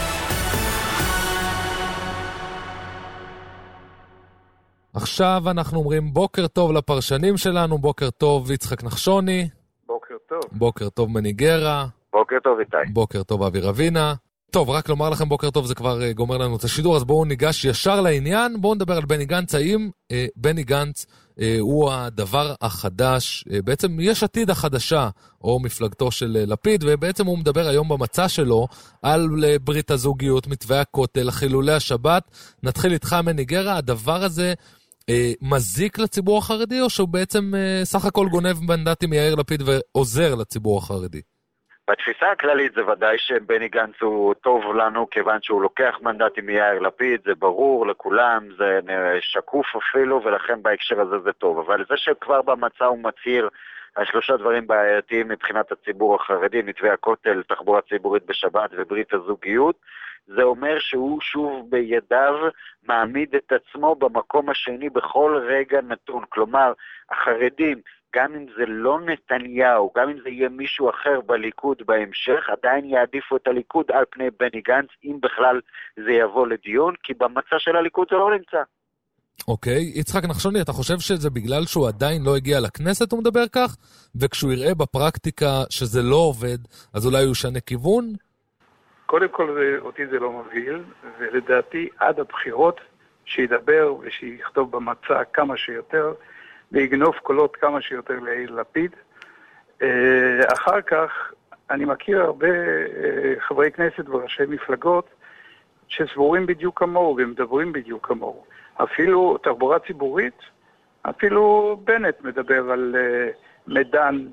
עכשיו אנחנו אומרים בוקר טוב לפרשנים שלנו, בוקר טוב יצחק נחשוני. בוקר טוב. בוקר טוב מניגרה. בוקר טוב איתי. בוקר טוב אבי רבינה. טוב, רק לומר לכם בוקר טוב, זה כבר uh, גומר לנו את השידור, אז בואו ניגש ישר לעניין, בואו נדבר על בני גנץ. האם uh, בני גנץ uh, הוא הדבר החדש, uh, בעצם יש עתיד החדשה, או מפלגתו של uh, לפיד, ובעצם הוא מדבר היום במצע שלו על uh, ברית הזוגיות, מתווה הכותל, חילולי השבת. נתחיל איתך מניגרה, הדבר הזה uh, מזיק לציבור החרדי, או שהוא בעצם uh, סך הכל גונב מנדטים מיאיר לפיד ועוזר לציבור החרדי? בתפיסה הכללית זה ודאי שבני גנץ הוא טוב לנו כיוון שהוא לוקח מנדטים מיאיר לפיד, זה ברור לכולם, זה שקוף אפילו, ולכן בהקשר הזה זה טוב. אבל זה שכבר במצע הוא מצהיר על שלושה דברים בעייתיים מבחינת הציבור החרדי, מתווה הכותל, תחבורה ציבורית בשבת וברית הזוגיות, זה אומר שהוא שוב בידיו מעמיד את עצמו במקום השני בכל רגע נתון. כלומר, החרדים, גם אם זה לא נתניהו, גם אם זה יהיה מישהו אחר בליכוד בהמשך, עדיין יעדיפו את הליכוד על פני בני גנץ, אם בכלל זה יבוא לדיון, כי במצע של הליכוד זה לא נמצא. אוקיי, יצחק נחשוני, אתה חושב שזה בגלל שהוא עדיין לא הגיע לכנסת, הוא מדבר כך, וכשהוא יראה בפרקטיקה שזה לא עובד, אז אולי הוא ישנה כיוון? קודם כל, אותי זה לא מבהיל, ולדעתי עד הבחירות, שידבר ושיכתוב במצע כמה שיותר, ויגנוף קולות כמה שיותר ליאיר לפיד. אחר כך, אני מכיר הרבה חברי כנסת וראשי מפלגות שסבורים בדיוק כמוהו ומדברים בדיוק כמוהו. אפילו תחבורה ציבורית, אפילו בנט מדבר על מדן.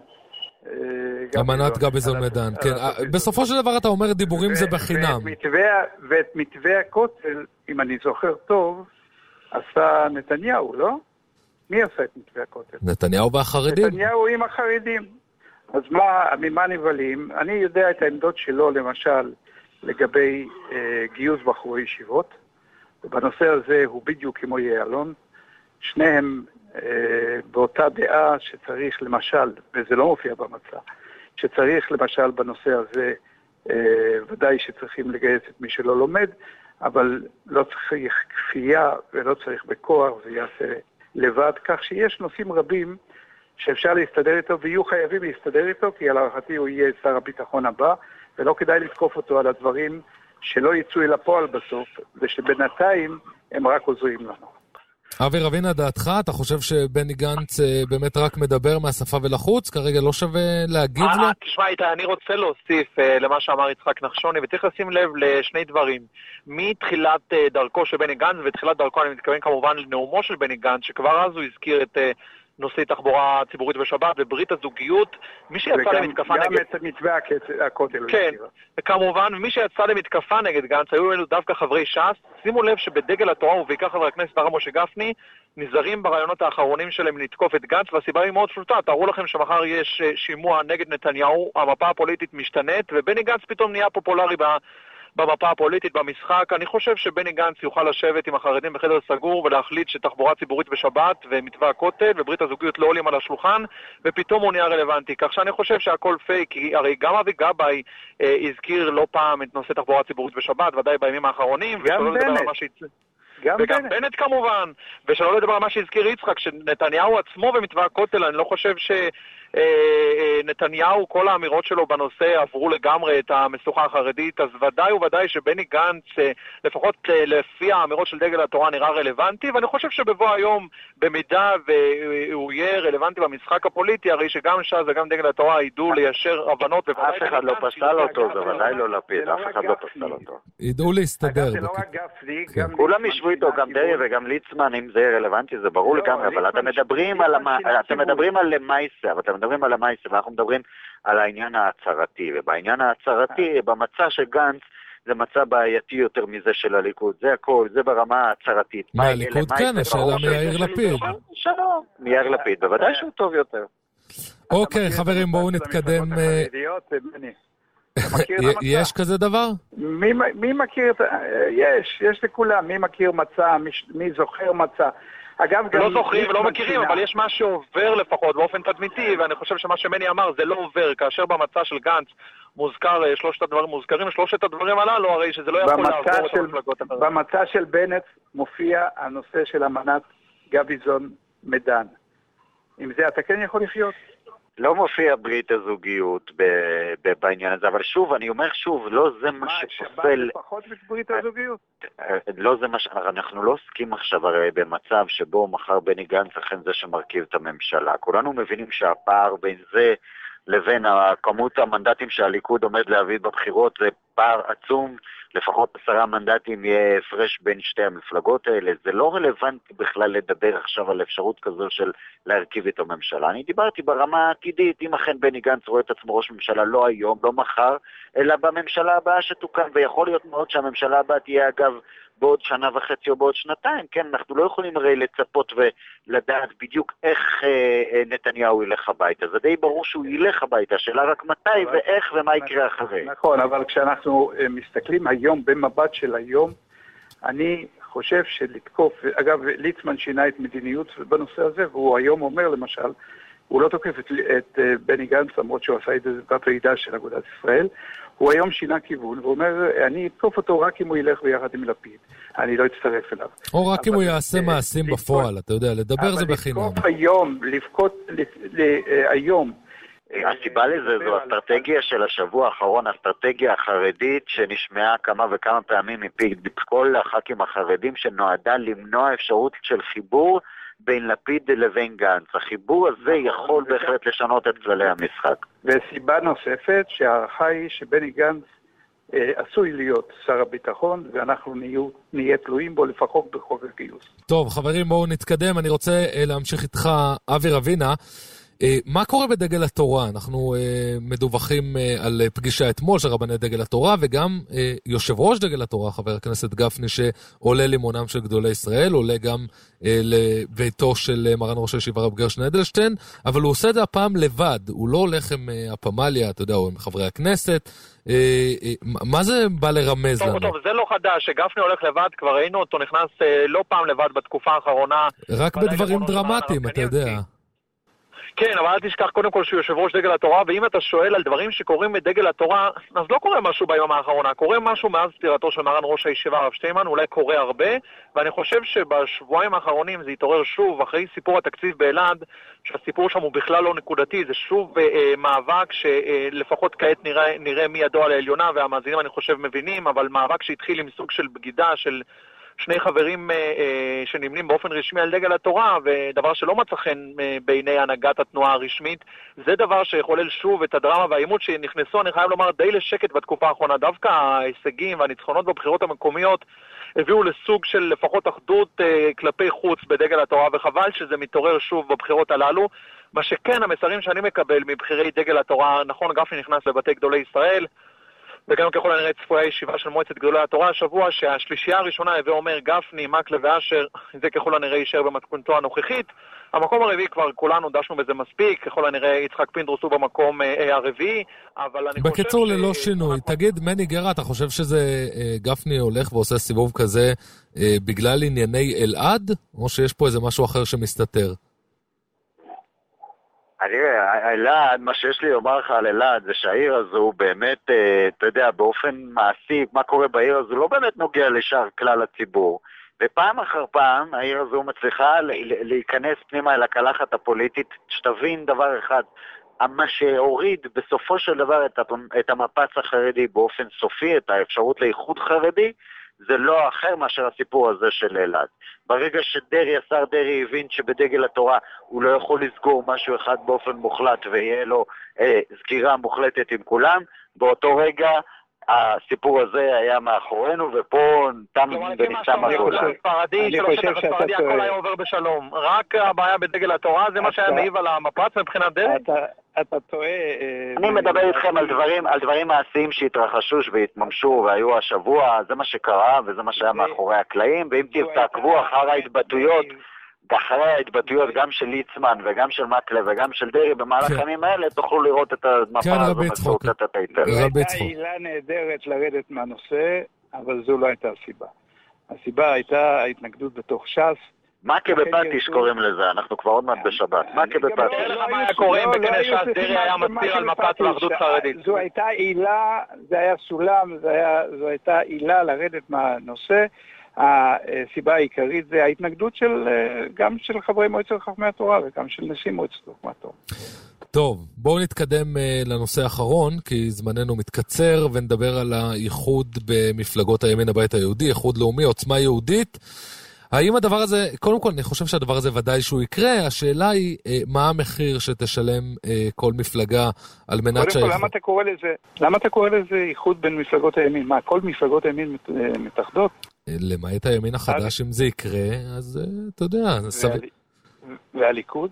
אמנת גביזון מדן, כן. בסופו של דבר אתה אומר דיבורים זה בחינם. ואת מתווה הכותל, אם אני זוכר טוב, עשה נתניהו, לא? מי עשה את מתווה הכותל? נתניהו והחרדים. נתניהו עם החרדים. אז מה, ממה נבלים? אני יודע את העמדות שלו, למשל, לגבי אה, גיוס בחורי ישיבות. ובנושא הזה הוא בדיוק כמו יעלון. שניהם אה, באותה דעה שצריך, למשל, וזה לא מופיע במצע, שצריך למשל בנושא הזה, אה, ודאי שצריכים לגייס את מי שלא לומד, אבל לא צריך כפייה ולא צריך בכוח, זה יעשה לבד, כך שיש נושאים רבים שאפשר להסתדר איתו, ויהיו חייבים להסתדר איתו, כי על הערכתי הוא יהיה שר הביטחון הבא, ולא כדאי לתקוף אותו על הדברים שלא יצאו אל הפועל בסוף, זה שבינתיים הם רק עוזרים לנו. אבי רבינה, דעתך, אתה חושב שבני גנץ באמת רק מדבר מהשפה ולחוץ? כרגע לא שווה להגיב לו? תשמע, אני רוצה להוסיף למה שאמר יצחק נחשוני, וצריך לשים לב לשני דברים. מתחילת דרכו של בני גנץ, ותחילת דרכו אני מתכוון כמובן לנאומו של בני גנץ, שכבר אז הוא הזכיר את נושאי תחבורה ציבורית בשבת וברית הזוגיות, מי שיצא למתקפה נגד... וגם את מתווה הכותל. כן, וכמובן, מי שיצא למתקפה נגד גנץ, היו אלו דווקא חברי ש"ס. שימו לב שבדגל התורה ובעיקר חבר הכנסת הרב משה גפני, נזהרים ברעיונות האחרונים שלהם לתקוף את גנץ, והסיבה היא מאוד פשוטה. תארו לכם שמחר יש שימוע נגד נתניהו, המפה הפוליטית משתנית, ובני גנץ פתאום נהיה פופולרי ב... במפה הפוליטית, במשחק. אני חושב שבני גנץ יוכל לשבת עם החרדים בחדר סגור ולהחליט שתחבורה ציבורית בשבת ומתווה הכותל וברית הזוגיות לא עולים על השולחן, ופתאום הוא נהיה רלוונטי. כך שאני חושב שהכל פייק, כי הרי גם אבי גבאי אה, הזכיר לא פעם את נושא תחבורה ציבורית בשבת, ודאי בימים האחרונים, גם בנט. גם וגם בנט. בנט כמובן, ושלא לדבר על מה שהזכיר יצחק, שנתניהו עצמו במתווה הכותל, אני לא חושב ש... נתניהו, כל האמירות שלו בנושא עברו לגמרי את המשוכה החרדית, אז ודאי וודאי שבני גנץ, לפחות לפי האמירות של דגל התורה, נראה רלוונטי, ואני חושב שבבוא היום, במידה והוא יהיה רלוונטי במשחק הפוליטי, הרי שגם ש"ס וגם דגל התורה ידעו ליישר הבנות. אף אחד לא פסל אותו, זה ודאי לא לפיד, אף אחד לא פסל אותו. ידעו להסתדר. זה לא רק גפני, גם... כולם ישבו איתו, גם דרעי וגם ליצמן, אם זה יהיה רלוונטי, זה ברור לגמרי, אבל אתם מדברים על למעשה, אבל אתם מדברים על המייסה, ואנחנו מדברים על העניין ההצהרתי, ובעניין ההצהרתי, במצע של גנץ, זה מצע בעייתי יותר מזה של הליכוד, זה הכל, זה ברמה ההצהרתית. מה, הליכוד כאן? השאלה מיאיר לפיד. שלום, מיאיר לפיד, בוודאי שהוא טוב יותר. אוקיי, חברים, בואו נתקדם. יש כזה דבר? מי מכיר את... יש, יש לכולם, מי מכיר מצע, מי זוכר מצע. אגב, לא זוכרים ולא מכירים, אבל יש מה שעובר לפחות באופן תדמיתי, ואני חושב שמה שמני אמר זה לא עובר, כאשר במצע של גנץ מוזכר שלושת הדברים, מוזכרים שלושת הדברים הללו, הרי שזה לא יכול לעבור את המפלגות אחרות. במצע של בנט מופיע הנושא של אמנת גביזון מדן. עם זה אתה כן יכול לחיות? לא מופיע ברית הזוגיות בעניין הזה, אבל שוב, אני אומר שוב, לא זה מה שפוסל... מה, שבת פחות מברית הזוגיות? לא זה מה ש... אנחנו לא עוסקים עכשיו הרי במצב שבו מחר בני גנץ אכן זה שמרכיב את הממשלה. כולנו מבינים שהפער בין זה לבין כמות המנדטים שהליכוד עומד להביא בבחירות זה פער עצום, לפחות עשרה מנדטים יהיה הפרש בין שתי המפלגות האלה. זה לא רלוונטי בכלל לדבר עכשיו על אפשרות כזו של להרכיב את הממשלה. אני דיברתי ברמה העתידית, אם אכן בני גנץ רואה את עצמו ראש ממשלה לא היום, לא מחר, אלא בממשלה הבאה שתוקם, ויכול להיות מאוד שהממשלה הבאה תהיה אגב בעוד שנה וחצי או בעוד שנתיים, כן, אנחנו לא יכולים הרי לצפות ולדעת בדיוק איך אה, נתניהו ילך הביתה. זה די ברור שהוא ילך הביתה, השאלה רק מתי ואיך ומה יקרה אחרי. נכון, אבל כשאנחנו אה, מסתכלים היום במבט של היום, אני חושב שלתקוף, אגב, ליצמן שינה את מדיניות בנושא הזה, והוא היום אומר למשל, הוא לא תוקף את, את uh, בני גנץ, למרות שהוא עשה את זה בפעידה של אגודת ישראל, הוא היום שינה כיוון, והוא אומר, אני אתקוף אותו רק אם הוא ילך ביחד עם לפיד, אני לא אצטרף אליו. או רק אם הוא יעשה מעשים בפועל, אתה יודע, לדבר זה בחינם. אבל לתקוף היום, לבכות היום, הסיבה לזה זו אסטרטגיה של השבוע האחרון, אסטרטגיה החרדית שנשמעה כמה וכמה פעמים מפי כל הח"כים החרדים, שנועדה למנוע אפשרות של חיבור בין לפיד לבין גנץ. החיבור הזה יכול בהחלט לשנות את כללי המשחק. וסיבה נוספת שהערכה היא שבני גנץ אה, עשוי להיות שר הביטחון, ואנחנו נהיה, נהיה תלויים בו לפחות בחוק הגיוס. טוב, חברים, בואו נתקדם. אני רוצה אה, להמשיך איתך, אבי רבינה. מה קורה בדגל התורה? אנחנו מדווחים על פגישה אתמול של רבני דגל התורה, וגם יושב ראש דגל התורה, חבר הכנסת גפני, שעולה לימונם של גדולי ישראל, עולה גם לביתו של מרן ראש הישיבה רב גרשון אדלשטיין, אבל הוא עושה את זה הפעם לבד, הוא לא הולך עם הפמליה, אתה יודע, או עם חברי הכנסת. מה זה בא לרמז טוב, לנו? טוב, זה לא חדש, שגפני הולך לבד, כבר ראינו אותו נכנס לא פעם לבד בתקופה האחרונה. רק בדברים דרמטיים, אתה יודע. כן, אבל אל תשכח קודם כל שהוא יושב ראש דגל התורה, ואם אתה שואל על דברים שקורים בדגל התורה, אז לא קורה משהו ביום האחרונה, קורה משהו מאז פטירתו של מרן ראש הישיבה הרב שטיימן, אולי קורה הרבה, ואני חושב שבשבועיים האחרונים זה יתעורר שוב, אחרי סיפור התקציב באלעד, שהסיפור שם הוא בכלל לא נקודתי, זה שוב אה, מאבק שלפחות כעת נראה, נראה מי ידו על העליונה, והמאזינים אני חושב מבינים, אבל מאבק שהתחיל עם סוג של בגידה של שני חברים אה, אה, שנמנים באופן רשמי על דגל התורה, ודבר שלא מצא חן אה, בעיני הנהגת התנועה הרשמית, זה דבר שיחולל שוב את הדרמה והאימות שנכנסו, אני חייב לומר, די לשקט בתקופה האחרונה. דווקא ההישגים והניצחונות בבחירות המקומיות הביאו לסוג של לפחות אחדות אה, כלפי חוץ בדגל התורה, וחבל שזה מתעורר שוב בבחירות הללו. מה שכן, המסרים שאני מקבל מבחירי דגל התורה, נכון, גפני נכנס לבתי גדולי ישראל, וגם ככל הנראה צפויה ישיבה של מועצת גדולי התורה השבוע, שהשלישייה הראשונה הווה אומר גפני, מקלב ואשר, זה ככל הנראה יישאר במתכונתו הנוכחית. המקום הרביעי כבר כולנו דשנו בזה מספיק, ככל הנראה יצחק פינדרוס הוא במקום אה, הרביעי, אבל אני בקיצור, חושב ללא ש... שינוי. תגיד, מני גרה, אתה חושב שזה אה, גפני הולך ועושה סיבוב כזה אה, בגלל ענייני אלעד, או שיש פה איזה משהו אחר שמסתתר? אני, אלעד, מה שיש לי לומר לך על אלעד, זה שהעיר הזו באמת, אתה יודע, באופן מעשי, מה קורה בעיר הזו, לא באמת נוגע לשאר כלל הציבור. ופעם אחר פעם, העיר הזו מצליחה להיכנס פנימה אל הקלחת הפוליטית, שתבין דבר אחד, מה שהוריד בסופו של דבר את המפץ החרדי באופן סופי, את האפשרות לאיחוד חרדי, זה לא אחר מאשר הסיפור הזה של אלעד. ברגע שדרי, השר דרי הבין שבדגל התורה הוא לא יכול לסגור משהו אחד באופן מוחלט ויהיה לו אה, סגירה מוחלטת עם כולם, באותו רגע הסיפור הזה היה מאחורינו, ופה תם ונסתם הגולה. אני חושב שאתה טועה. הכל היה עובר בשלום. רק הבעיה בדגל התורה, זה מה שהיה מעיב על המפץ מבחינת דרך? אתה טועה. אני מדבר איתכם על דברים, על דברים מעשיים שהתרחשו והתממשו והיו השבוע, זה מה שקרה וזה מה שהיה מאחורי הקלעים, ואם תעקבו אחר ההתבטאויות, אחרי ההתבטאויות גם של ליצמן וגם של מקלב וגם של דרי במהלך הימים האלה, תוכלו לראות את המפה הזו מסורתת היטב. הייתה עילה נהדרת לרדת מהנושא, אבל זו לא הייתה הסיבה. הסיבה הייתה ההתנגדות בתוך ש"ס. מה כבפטיש קוראים לזה? אנחנו כבר עוד מעט בשבת. מה כבפטיש? מה היה קוראים בכנס ש"ס דרי היה מצהיר על מפת לאחדות חרדית? זו הייתה עילה, זה היה סולם, זו הייתה עילה לרדת מהנושא. הסיבה העיקרית זה ההתנגדות של, גם של חברי מועצת חכמי התורה וגם של נשיא מועצת חכמי התורה. טוב, בואו נתקדם לנושא האחרון, כי זמננו מתקצר, ונדבר על האיחוד במפלגות הימין הבית היהודי, איחוד לאומי, עוצמה יהודית. האם הדבר הזה, קודם כל אני חושב שהדבר הזה ודאי שהוא יקרה, השאלה היא מה המחיר שתשלם כל מפלגה על מנת שהאיחוד... קודם כל, למה אתה קורא לזה, למה אתה קורא לזה איחוד בין מפלגות הימין? מה, כל מפלגות הימין מתאחדות? למעט הימין החדש, אם זה יקרה, אז אתה יודע... והליכוד?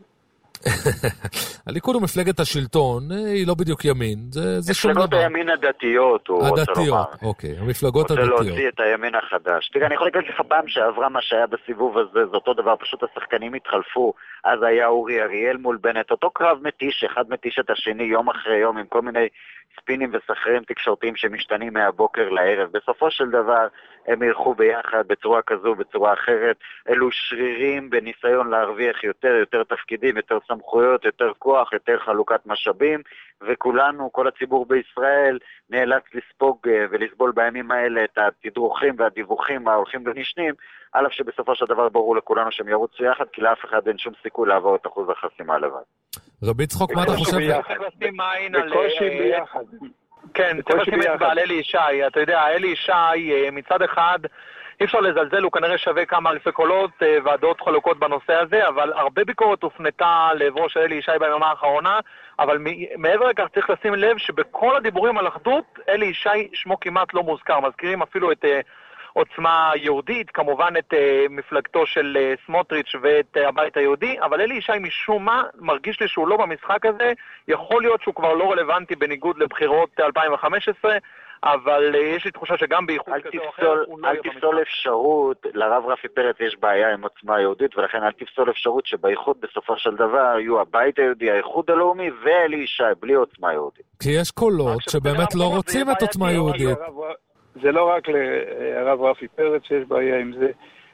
הליכוד הוא מפלגת השלטון, היא לא בדיוק ימין, זה שום דבר. מפלגות הימין הדתיות, הוא רוצה לומר. הדתיות, אוקיי, המפלגות הדתיות. רוצה להוציא את הימין החדש. תראה, אני יכול להגיד לך פעם שעברה מה שהיה בסיבוב הזה, זה אותו דבר, פשוט השחקנים התחלפו, אז היה אורי אריאל מול בנט, אותו קרב מתיש, אחד מתיש את השני יום אחרי יום, עם כל מיני ספינים וסחרים תקשורתיים שמשתנים מהבוקר לערב. בסופו של דבר הם ילכו ביחד בצורה כזו, בצורה אחרת. אלו שרירים בניסיון להרוויח יותר, יותר תפקידים, יותר סמכויות, יותר כוח, יותר חלוקת משאבים, וכולנו, כל הציבור בישראל, נאלץ לספוג ולסבול בימים האלה את התדרוכים והדיווחים ההולכים ונשנים, על אף שבסופו של דבר ברור לכולנו שהם ירוצו יחד, כי לאף אחד אין שום סיכוי לעבור את אחוז החסימה לבד. רבי צחוק, מה אתה חושב? בקושי ביחד. כן, צריך לשים את בעל אלי ישי. אתה יודע, אלי ישי מצד אחד אי אפשר לזלזל, הוא כנראה שווה כמה אלפי קולות, ועדות חלוקות בנושא הזה, אבל הרבה ביקורת הופנתה לעברו של אלי ישי ביממה האחרונה, אבל מעבר לכך צריך לשים לב שבכל הדיבורים על אחדות, אלי ישי שמו כמעט לא מוזכר. מזכירים אפילו את עוצמה יהודית, כמובן את מפלגתו של סמוטריץ' ואת הבית היהודי, אבל אלי ישי משום מה מרגיש לי שהוא לא במשחק הזה, יכול להיות שהוא כבר לא רלוונטי בניגוד לבחירות אלפיים וחמש עשרה, אבל יש לי תחושה שגם בייחוד כזה או אחר הוא לא יהיה במשחק. אל תפסול אפשרות, לרב רפי פרץ יש בעיה עם עוצמה יהודית, ולכן אל תפסול אפשרות שבייחוד בסופו של דבר יהיו הבית היהודי, האיחוד הלאומי ואלי ישי, בלי עוצמה יהודית. כי יש קולות שבאמת לא רוצים את עוצמה יהודית. זה לא רק לרב רפי פרץ שיש בעיה עם זה,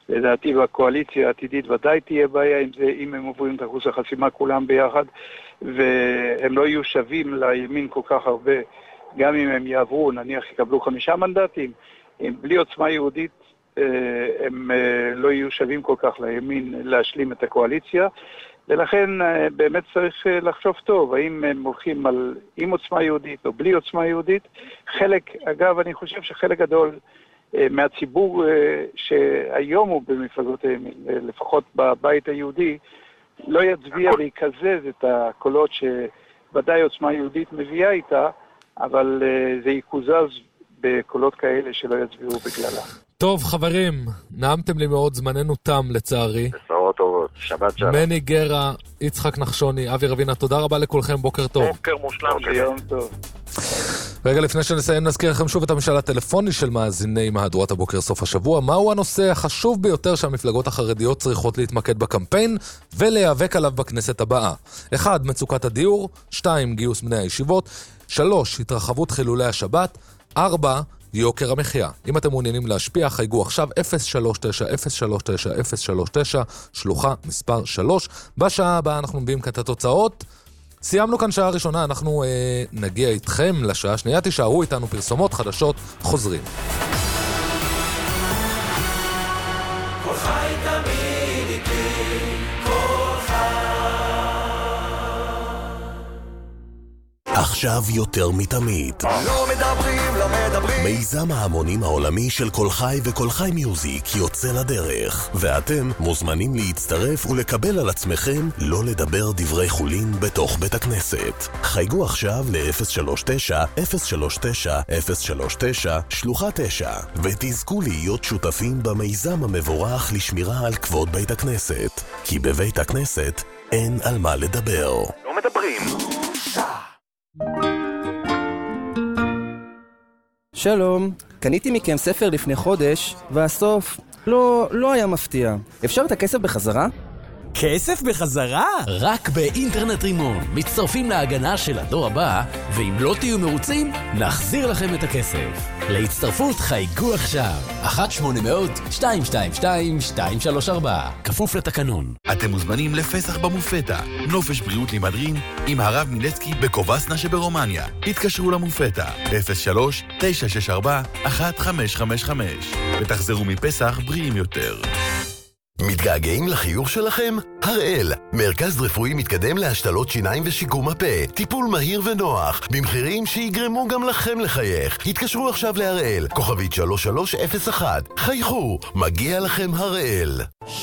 לדעתי בקואליציה העתידית ודאי תהיה בעיה אם, זה, אם הם עוברים את אחוז החסימה כולם ביחד, והם לא יהיו שווים לימין כל כך הרבה, גם אם הם יעברו, נניח יקבלו חמישה מנדטים, אם בלי עוצמה יהודית הם לא יהיו שווים כל כך לימין להשלים את הקואליציה, ולכן באמת צריך לחשוב טוב, האם הם הולכים על, עם עוצמה יהודית או בלי עוצמה יהודית. חלק, אגב, אני חושב שחלק גדול מהציבור שהיום הוא במפלגות הימין, לפחות בבית היהודי, לא יצביע ויקזז את הקולות שוודאי עוצמה יהודית מביאה איתה, אבל זה יקוזז בקולות כאלה שלא יצביעו בגללה. טוב, חברים, נעמתם לי מאוד, זמננו תם לצערי. בשורות טובות, שבת שלום. מני גרה, יצחק נחשוני, אבי רבינה, תודה רבה לכולכם, בוקר טוב. בוקר מושלם. יום טוב. רגע לפני שנסיים נזכיר לכם שוב את המשאל הטלפוני של מאזיני מהדורת הבוקר סוף השבוע. מהו הנושא החשוב ביותר שהמפלגות החרדיות צריכות להתמקד בקמפיין ולהיאבק עליו בכנסת הבאה? אחד, מצוקת הדיור. שתיים, גיוס בני הישיבות. שלוש, התרחבות חילולי השבת. ארבע, יוקר המחיה. אם אתם מעוניינים להשפיע, חייגו עכשיו אפס שלוש תשע אפס שלוש תשע אפס שלוש תשע, שלוחה מספר שלוש. בשעה הבאה אנחנו מביאים כאן את התוצאות. סיימנו כאן שעה ראשונה, אנחנו אה, נגיע איתכם לשעה השנייה, תישארו איתנו, פרסומות חדשות, חוזרים. כל חי תמיד איתי, כל חי. עכשיו יותר מתמיד. לא מדברים, לא מדברים. מיזם ההמונים העולמי של כל חי וכל חי מיוזיק יוצא לדרך. ואתם מוזמנים להצטרף ולקבל על עצמכם לא לדבר דברי חולין בתוך בית הכנסת. חייגו עכשיו ל-אפס שלוש תשע אפס שלוש תשע אפס שלוש תשע שלוחה תשע ותזכו להיות שותפים במיזם המבורך לשמירה על כבוד בית הכנסת. כי בבית הכנסת אין על מה לדבר. לא מדברים. שלום, קניתי מכם ספר לפני חודש, והסוף לא, לא היה מפתיע. אפשר את הכסף בחזרה? כסף בחזרה? רק באינטרנט רימון. מצטרפים להגנה של הדור הבא, ואם לא תהיו מרוצים, נחזיר לכם את הכסף. להצטרפות חייגו עכשיו. אחת שמונה מאות שתיים שתיים שתיים שתיים שלוש ארבע. כפוף לתקנון. אתם מוזמנים לפסח במופתה. נופש בריאות לימדרין עם הרב מילצקי בקובסנה שברומניה. התקשרו למופתה. אפס שלוש תשע שש ארבע אחת חמש חמש חמש. ותחזרו מפסח בריאים יותר. מתגעגעים לחיוך שלכם? הראל, מרכז רפואי מתקדם להשתלות שיניים ושיקום הפה. טיפול מהיר ונוח, במחירים שיגרמו גם לכם לחייך. התקשרו עכשיו להראל, כוכבית שלוש שלוש אפס אחת. חייכו, מגיע לכם הראל.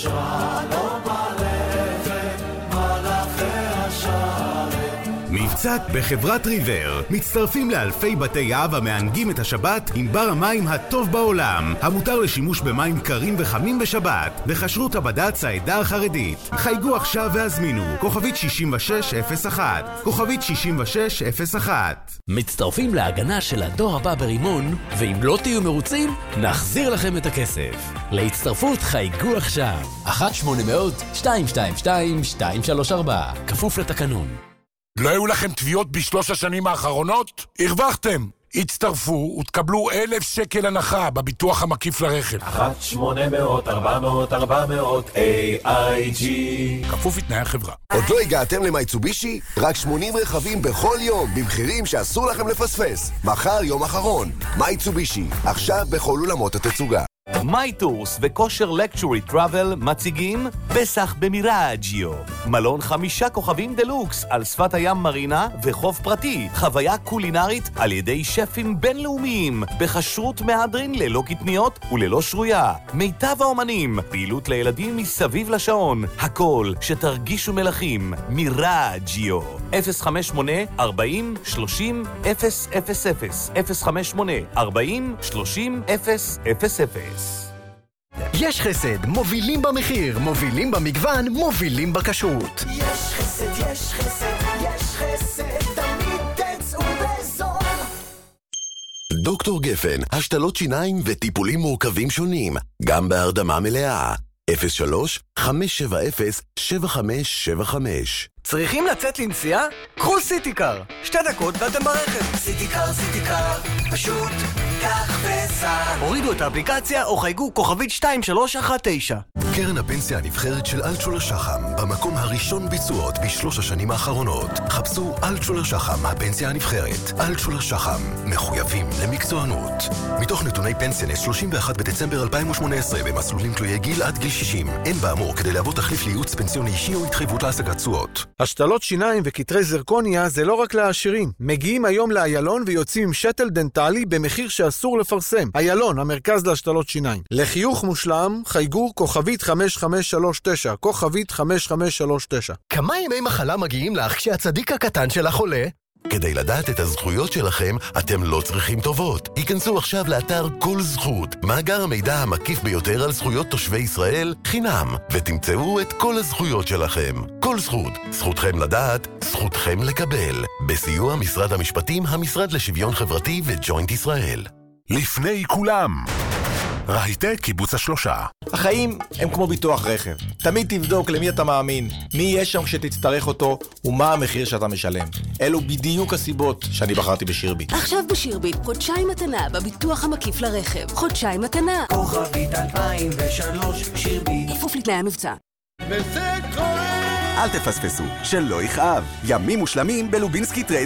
שלום עליכם, מלאכי השרת. מבצע בחברת ריבר. מצטרפים לאלפי בתי אב המענגים את השבת עם בר המים הטוב בעולם, המותר לשימוש במים קרים וחמים בשבת, בכשרות הבד"ץ העדה החרדית. חייגו עכשיו והזמינו, כוכבית שישים ושש אפס אחת, כוכבית שישים ושש אפס אחת. מצטרפים להגנה של הדור הבא ברימון, ואם לא תהיו מרוצים, נחזיר לכם את הכסף. להצטרפות חייגו עכשיו. אחת שמונה מאות שתיים שתיים שתיים שתיים שלוש ארבע. כפוף לתקנון. לא היו לכם תביעות בשלוש השנים האחרונות? הרווחתם. הצטרפו ותקבלו אלף שקל הנחה בביטוח המקיף לרכב. אחת שמונה מאות ארבע מאות ארבע מאות איי איי ג'י. כפוף לתנאי החברה. עוד לא הגעתם למייצובישי? רק שמונים רכבים בכל יום, במחירים שאסור לכם לפספס. מחר יום אחרון. מייצובישי, עכשיו בכל אולמות התצוגה. מייטורס וכושר לקצ'ורי טראבל מציגים פסח במיראג'יו, מלון חמישה כוכבים דלוקס על שפת הים מרינה וחוף פרטי, חוויה קולינרית על ידי שפים בינלאומיים, בכשרות מהדרין ללא קטניות וללא שרויה, מיטב האומנים, פעילות לילדים מסביב לשעון, הכל שתרגישו מלכים. מיראג'יו. אפס חמש שמונה ארבעים שלושים אפס אפס אפס אפס חמש שמונה ארבעים שלושים אפס אפס אפס. יש חסד, מובילים במחיר, מובילים במגוון, מובילים בכשרות. יש חסד, יש חסד, יש חסד, תמיד תצאו בזול. דוקטור גפן, השתלות שיניים וטיפולים מורכבים שונים, גם בהרדמה מלאה. אפס שלוש חמש שבע אפס שבע חמש שבע חמש. צריכים לצאת לנסיעה? קחו סיטיקר. שתי דקות ואתם ברכב. סיטיקר, סיטיקר, פשוט קח וסע. הורידו את האפליקציה או חייגו כוכבית שתיים שלוש אחת תשע. קרן הפנסיה הנבחרת של אלטשולר שחם, במקום הראשון ביצועות בשלוש השנים האחרונות. חפשו אלטשולר שחם, הפנסיה הנבחרת. אלטשולר שחם, מחויבים למקצוענות. מתוך נתוני פנסיונס שלושים ואחד בדצמבר אלפיים ושמונה עשרה במסלולים תלויי גיל עד גיל שישים. אין באמור כדי להוות תחליף לייעוץ פנסיוני אישי או התחייבות להשגת תשואות. השתלות שיניים וכתרי זרקוניה זה לא רק לעשירים. מגיעים היום לאיילון ויוצאים עם שתל דנטלי במחיר שאסור לפרסם. איילון, המרכז להשתלות שיניים. לחיוך מושלם, חייגו כוכבית חמש חמש שלוש תשע, כוכבית חמש חמש שלוש תשע. כמה ימי מחלה מגיעים לך כשהצדיק הקטן של החולה? כדי לדעת את הזכויות שלכם, אתם לא צריכים טובות. היכנסו עכשיו לאתר כל זכות, מאגר המידע המקיף ביותר על זכויות תושבי ישראל, חינם, ותמצאו את כל הזכויות שלכם. כל זכות, זכותכם לדעת, זכותכם לקבל. בסיוע משרד המשפטים, המשרד לשוויון חברתי וג'וינט ישראל. לפני כולם, רהיטי קיבוץ השלושה. החיים הם כמו ביטוח רכב. תמיד תבדוק למי אתה מאמין, מי יש שם כשתצטרך אותו, ומה המחיר שאתה משלם. אלו בדיוק הסיבות שאני בחרתי בשירביט. עכשיו בשירביט, חודשיים מתנה בביטוח המקיף לרכב. חודשיים מתנה. כוכבית אלפיים ושלוש שירביט. כפוף לתנאי המבצע. אל תפספסו, שלא יכאב. ימים מושלמים בלובינסקי טרייד